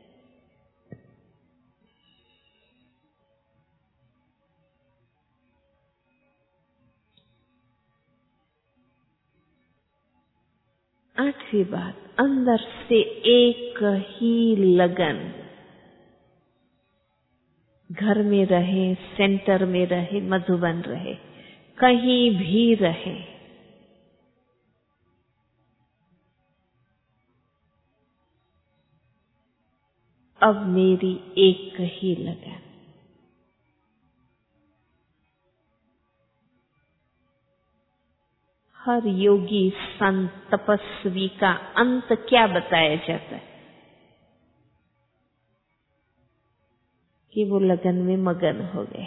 आठवीं बात, अंदर से एक ही लगन, घर में रहे, सेंटर में रहे, मधुबन रहे, कहीं भी रहे, अब मेरी एक ही लगन। हर योगी संत तपस्वी का अंत क्या बताया जाता है कि वो लगन में मगन हो गए,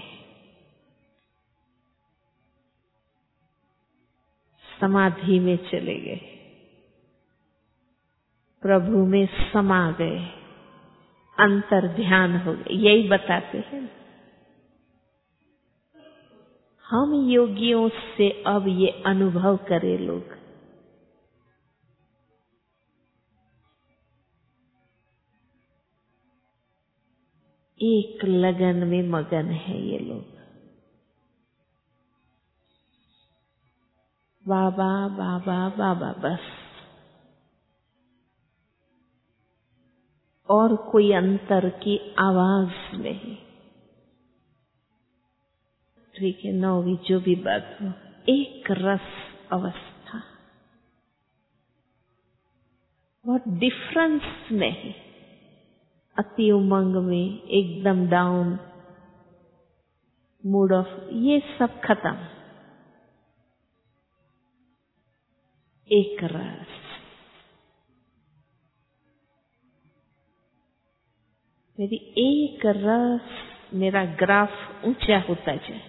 समाधि में चले गए, प्रभु में समा गए, अंतर ध्यान हो गए। यही बताते हैं हम योगियों से। अब ये अनुभव करें लोग, एक लगन में मगन है ये लोग। बाबा बाबा बाबा बस, और कोई अंतर की आवाज नहीं। ठीक है, 9वीं जो भी बात हो, एक रस अवस्था, बहुत डिफरेंस नहीं। अति उमंग में, एकदम डाउन, मूड ऑफ, ये सब खत्म। एक रस। मेरी एक रस, मेरा ग्राफ ऊंचा होता जाए।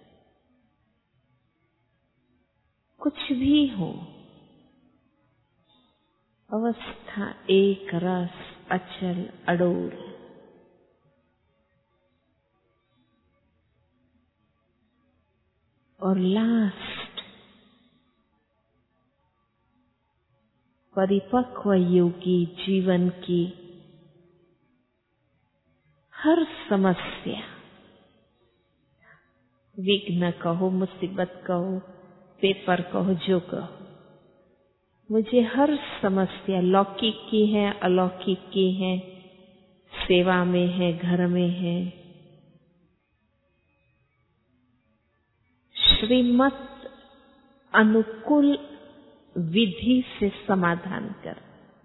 कुछ भी हो, अवस्था एक रस, अचल अडोल। और लास्ट, परिपक्व योगी जीवन की हर समस्या, विघ्न कहो, मुसीबत कहो, पेपर कहो, जो कहो, मुझे हर समस्या लौकिक की है, अलौकिक की है, सेवा में है, घर में है, श्रीमत अनुकूल विधि से समाधान कर।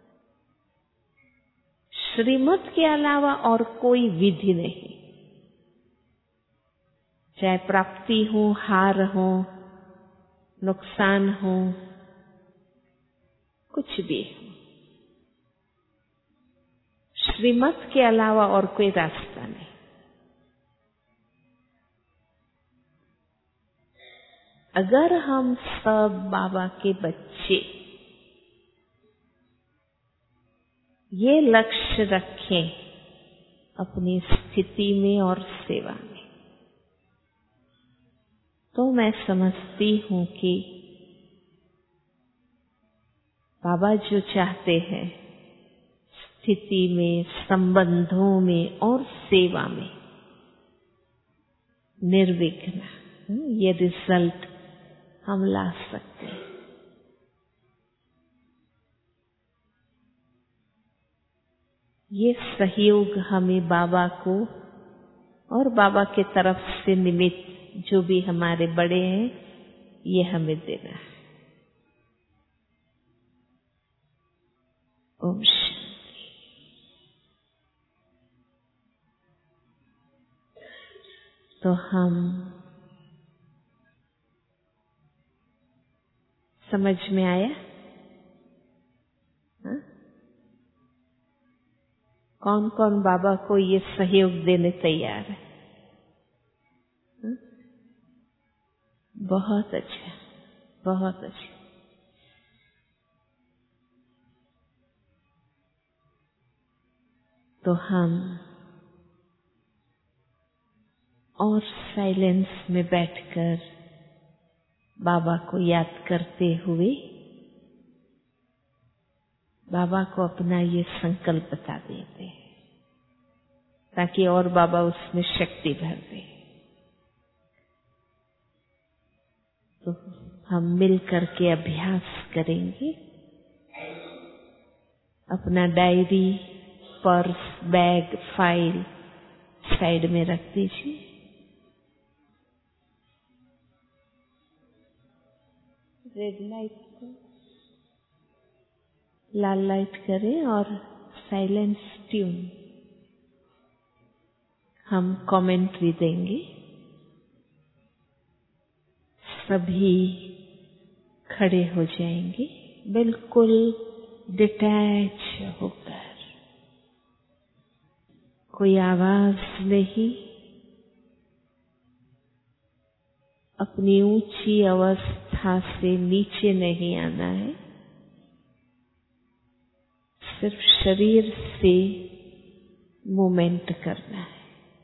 श्रीमत के अलावा और कोई विधि नहीं, चाहे प्राप्ति हो, हार हो, नुकसान हो, कुछ भी हो, श्रीमत के अलावा और कोई रास्ता नहीं। अगर हम सब बाबा के बच्चे ये लक्ष्य रखें अपनी स्थिति में और सेवा में, तो मैं समझती हूं कि बाबा जो चाहते हैं स्थिति में, संबंधों में और सेवा में, निर्विघ्न ये रिजल्ट हम ला सकते हैं। ये सहयोग हमें बाबा को और बाबा के तरफ से निमित्त जो भी हमारे बड़े हैं ये हमें देना है। ओम शांति। तो हम समझ में आया? हा? कौन कौन बाबा को ये सहयोग देने तैयार है? हा? बहुत अच्छा, बहुत अच्छा। तो हम और साइलेंस में बैठकर बाबा को याद करते हुए बाबा को अपना ये संकल्प बता देते हैं, ताकि और बाबा उसमें शक्ति भर दे। तो हम मिल करके अभ्यास करेंगे। अपना diary, purse, bag, file side में रख दीजिए। रेड लाइट को लाल लाइट करें और साइलेंस ट्यून। हम कमेंट्री देंगे। सभी खड़े हो जाएंगे बिल्कुल डिटैच होकर, कोई आवाज नहीं, अपनी ऊंची अवस्था से नीचे नहीं आना है, सिर्फ शरीर से मूवमेंट करना है।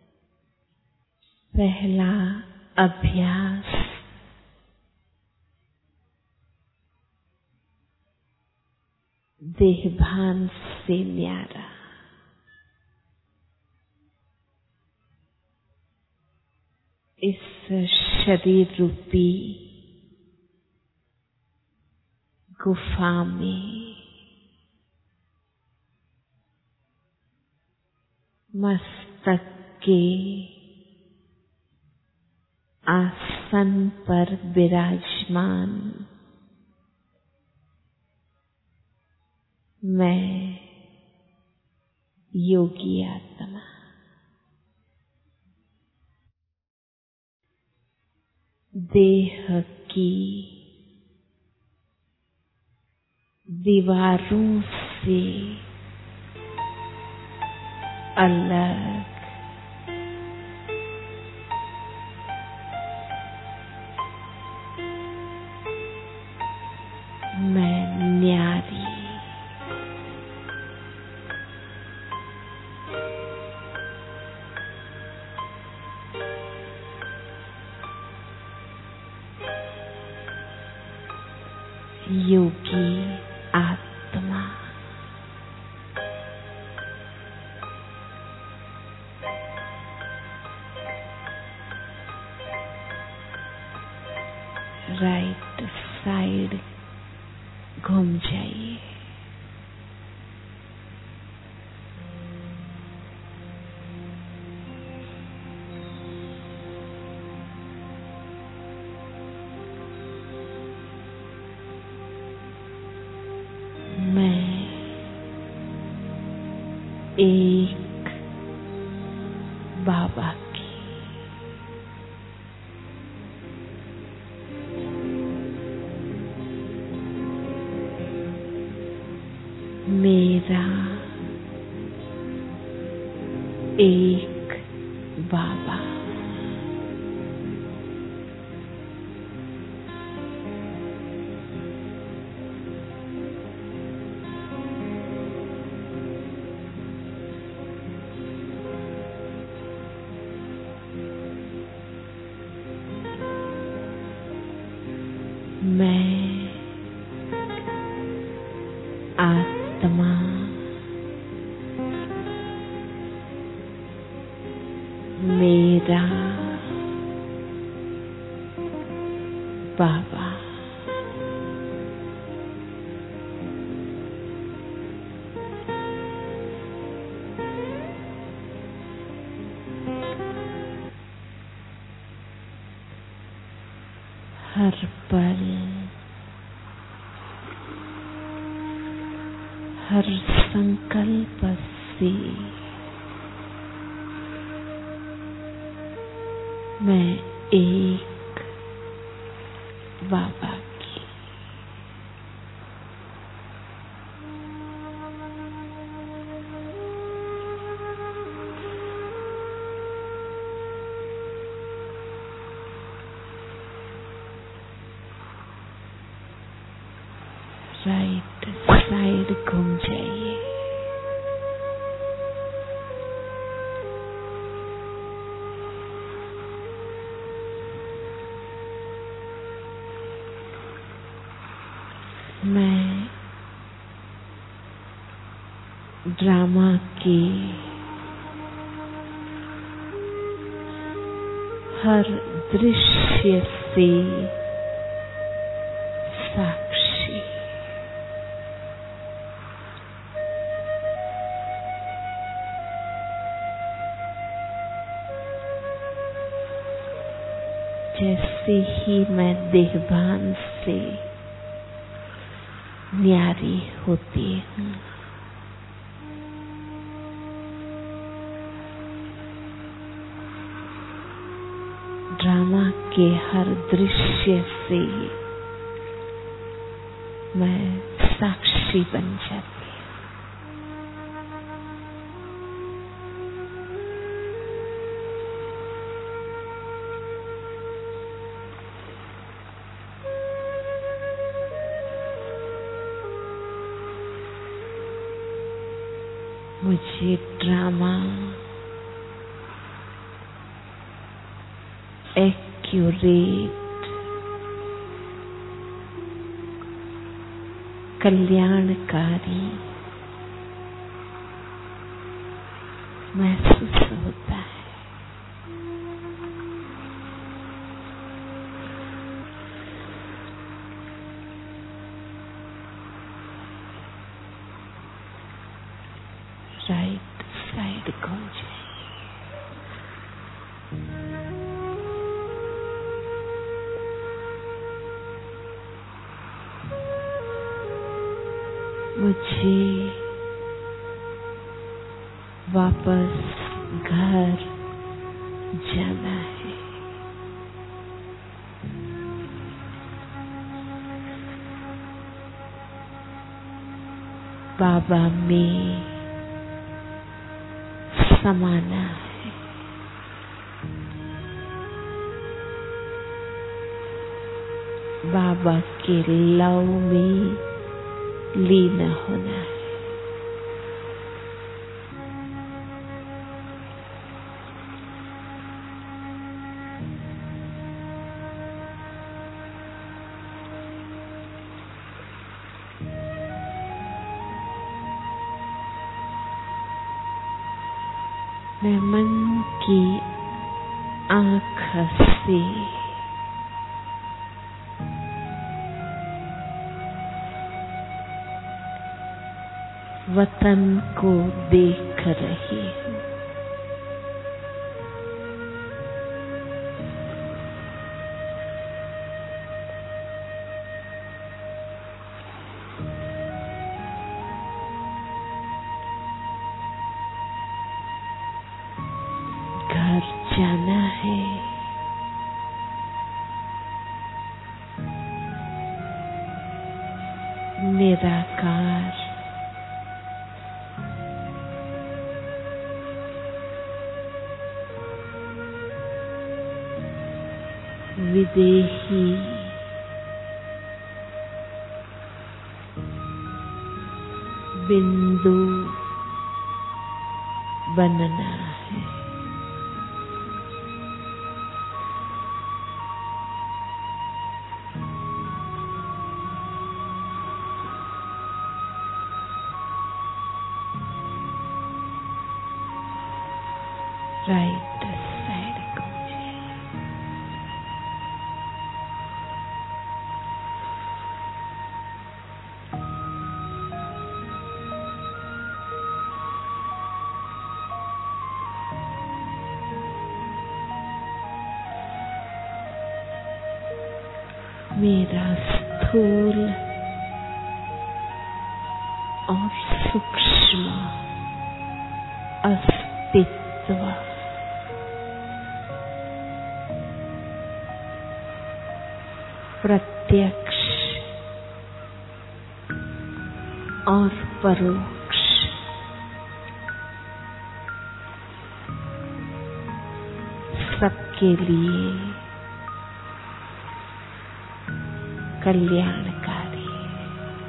पहला अभ्यास, देहभान से न्यारा। इस शरीर रूपी गुफा में मस्तक के आसन पर विराजमान मैं योगी आत्मा देह की दीवारों से अलग मैं न्यारी योगी आत्मा राइट साइड घूम जाइए। मैं एक बाबा की मेरा एक बाबा मैं आत्मा मेरा बाबा हर पल, हर संकल्प से मैं एक बाबा की। राइट साइड घूम जाइए। मैं ड्रामा के हर दृश्य से साक्षी। जैसे ही मैं देहभान से न्यारी होती हूँ, ड्रामा के हर दृश्य से मैं साक्षी बन जाती हूँ। मुझे ड्रामा एक्यूरेट, कल्याणकारी महसूस होता है। राइट साइड घूम जाइए। मुझे वापस घर जाना है। बाबा में समाना है। बाबा के लव में लीन होना है। मैं मन की आँख से वतन को देख रही हूँ। घर जाना है। निराकार विदेही बिंदु बनना है। राइट साइड को मेरा स्थूल और सूक्ष्म अस्तित्व प्रत्यक्ष और परोक्ष सबके लिए कल्याणकारी है।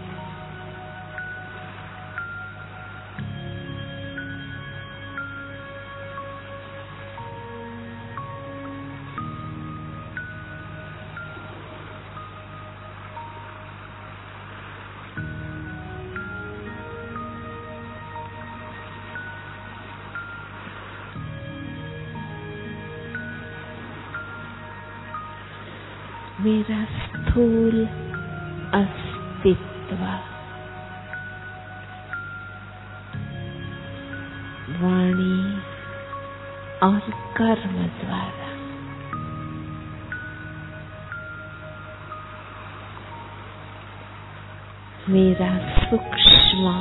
मेरा स्थूल अस्तित्व वाणी और कर्म द्वारा मेरा सूक्ष्म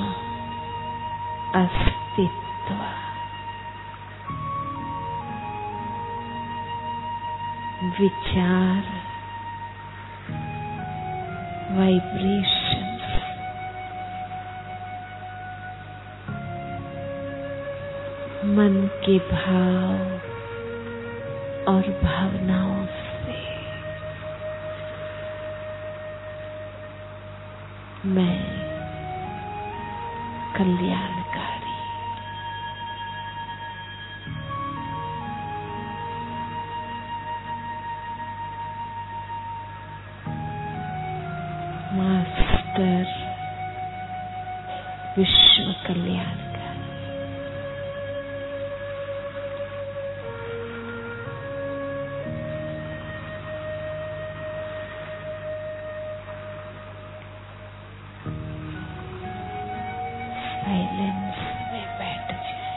अस्तित्व विचार वाइब्रेशंस मन के भाव और भावनाओं से मैं कल्याणकारी मास्टर विश्व कल्याणकारी साइलेंस में बैठ जाए।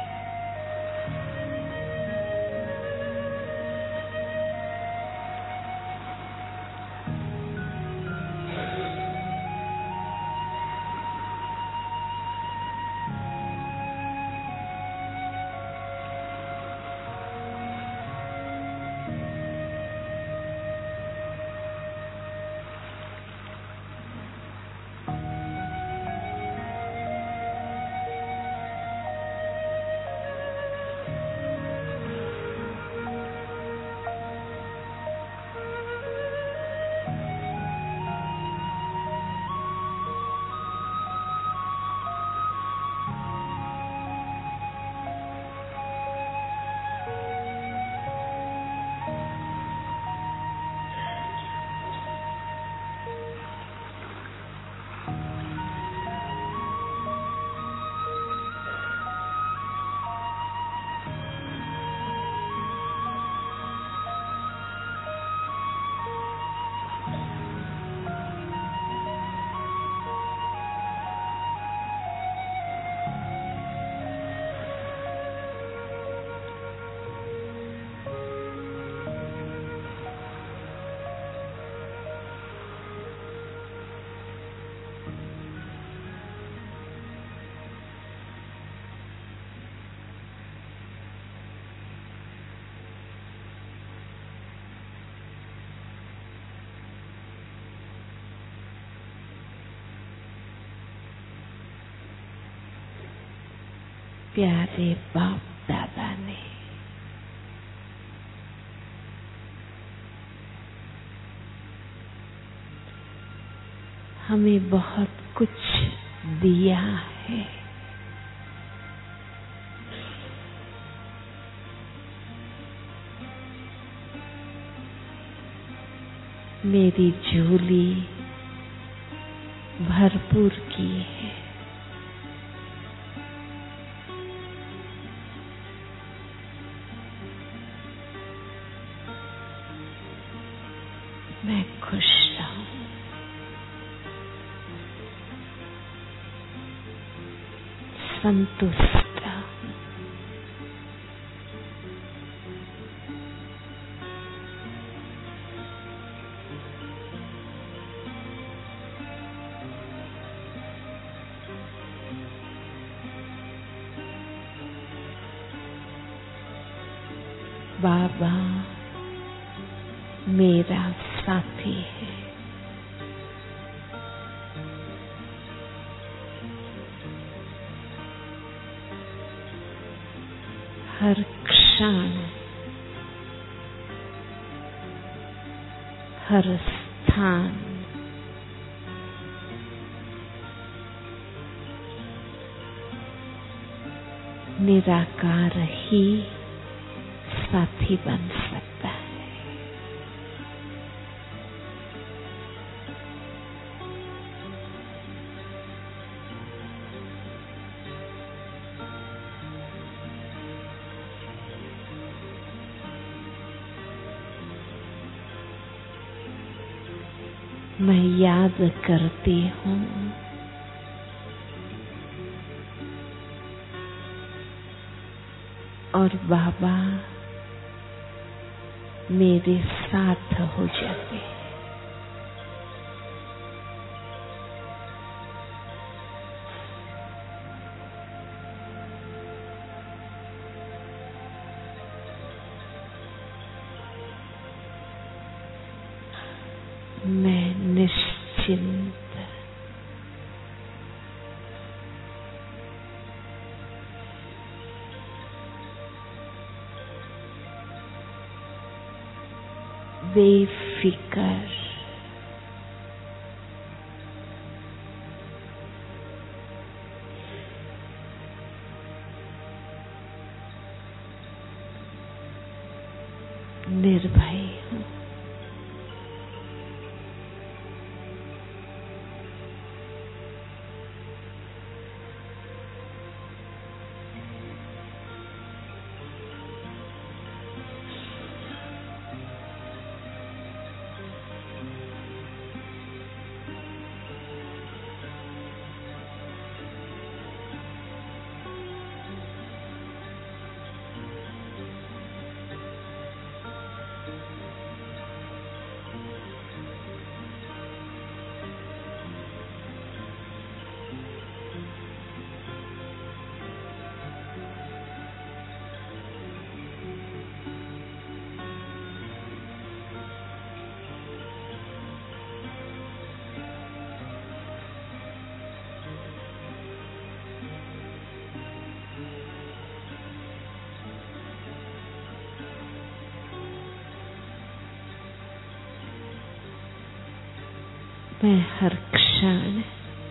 प्यारे बाप दादा ने हमें बहुत कुछ दिया है। मेरी झोली भरपूर की है। मैं खुश रहूं। संतुष्ट रहूं। बाबा मेरा साथी है। हर क्षण, हर स्थान निराकार ही साथी बन सकता है। मैं याद करती हूँ और बाबा मेरे साथ हो जाते हैं। मैं निश्चिंत बेफिकर निर्भय हूँ। मैं हर क्षण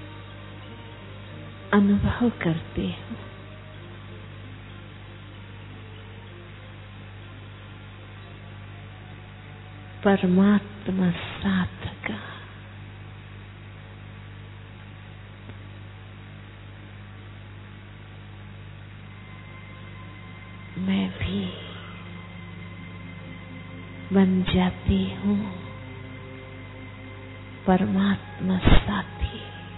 अनुभव करती हूँ परमात्मा साथ का। मैं भी बन जाती हूँ परमात्मा साथी।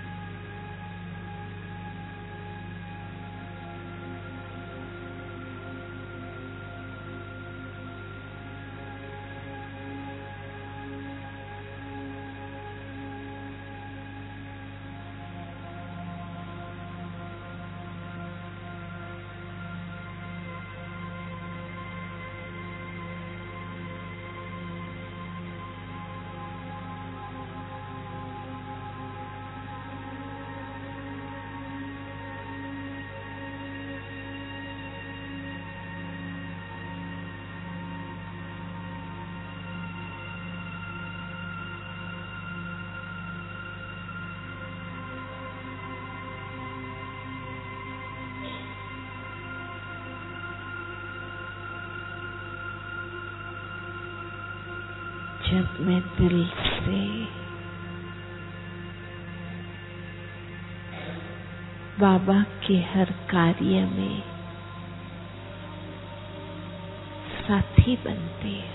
जब मैं दिल से बाबा के हर कार्य में साथी बनती हूँ,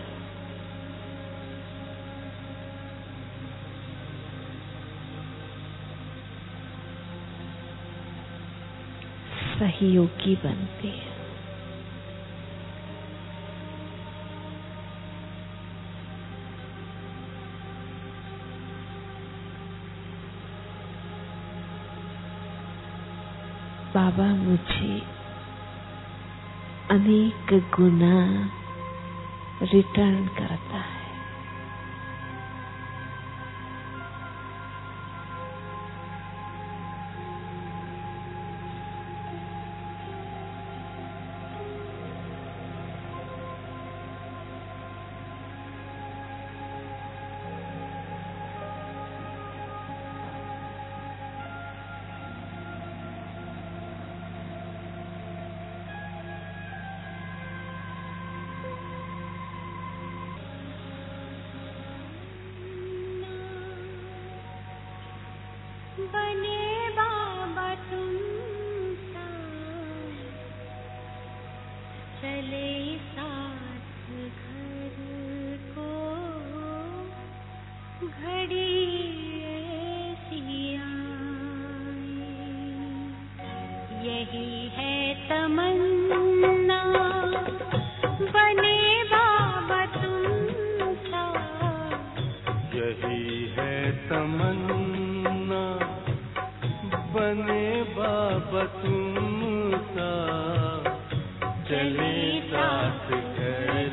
सहयोगी बनती हूँ, बाबा मुझे अनेक गुना रिटर्न करता है। बने बाबा तुम साथ, चले साथ घर को, घड़ी ऐसी आए, यही है तमन्ना, बने बाबा तुम साथ, यही है तमन्ना, बने बाबा तुम साथ, चले साथ घर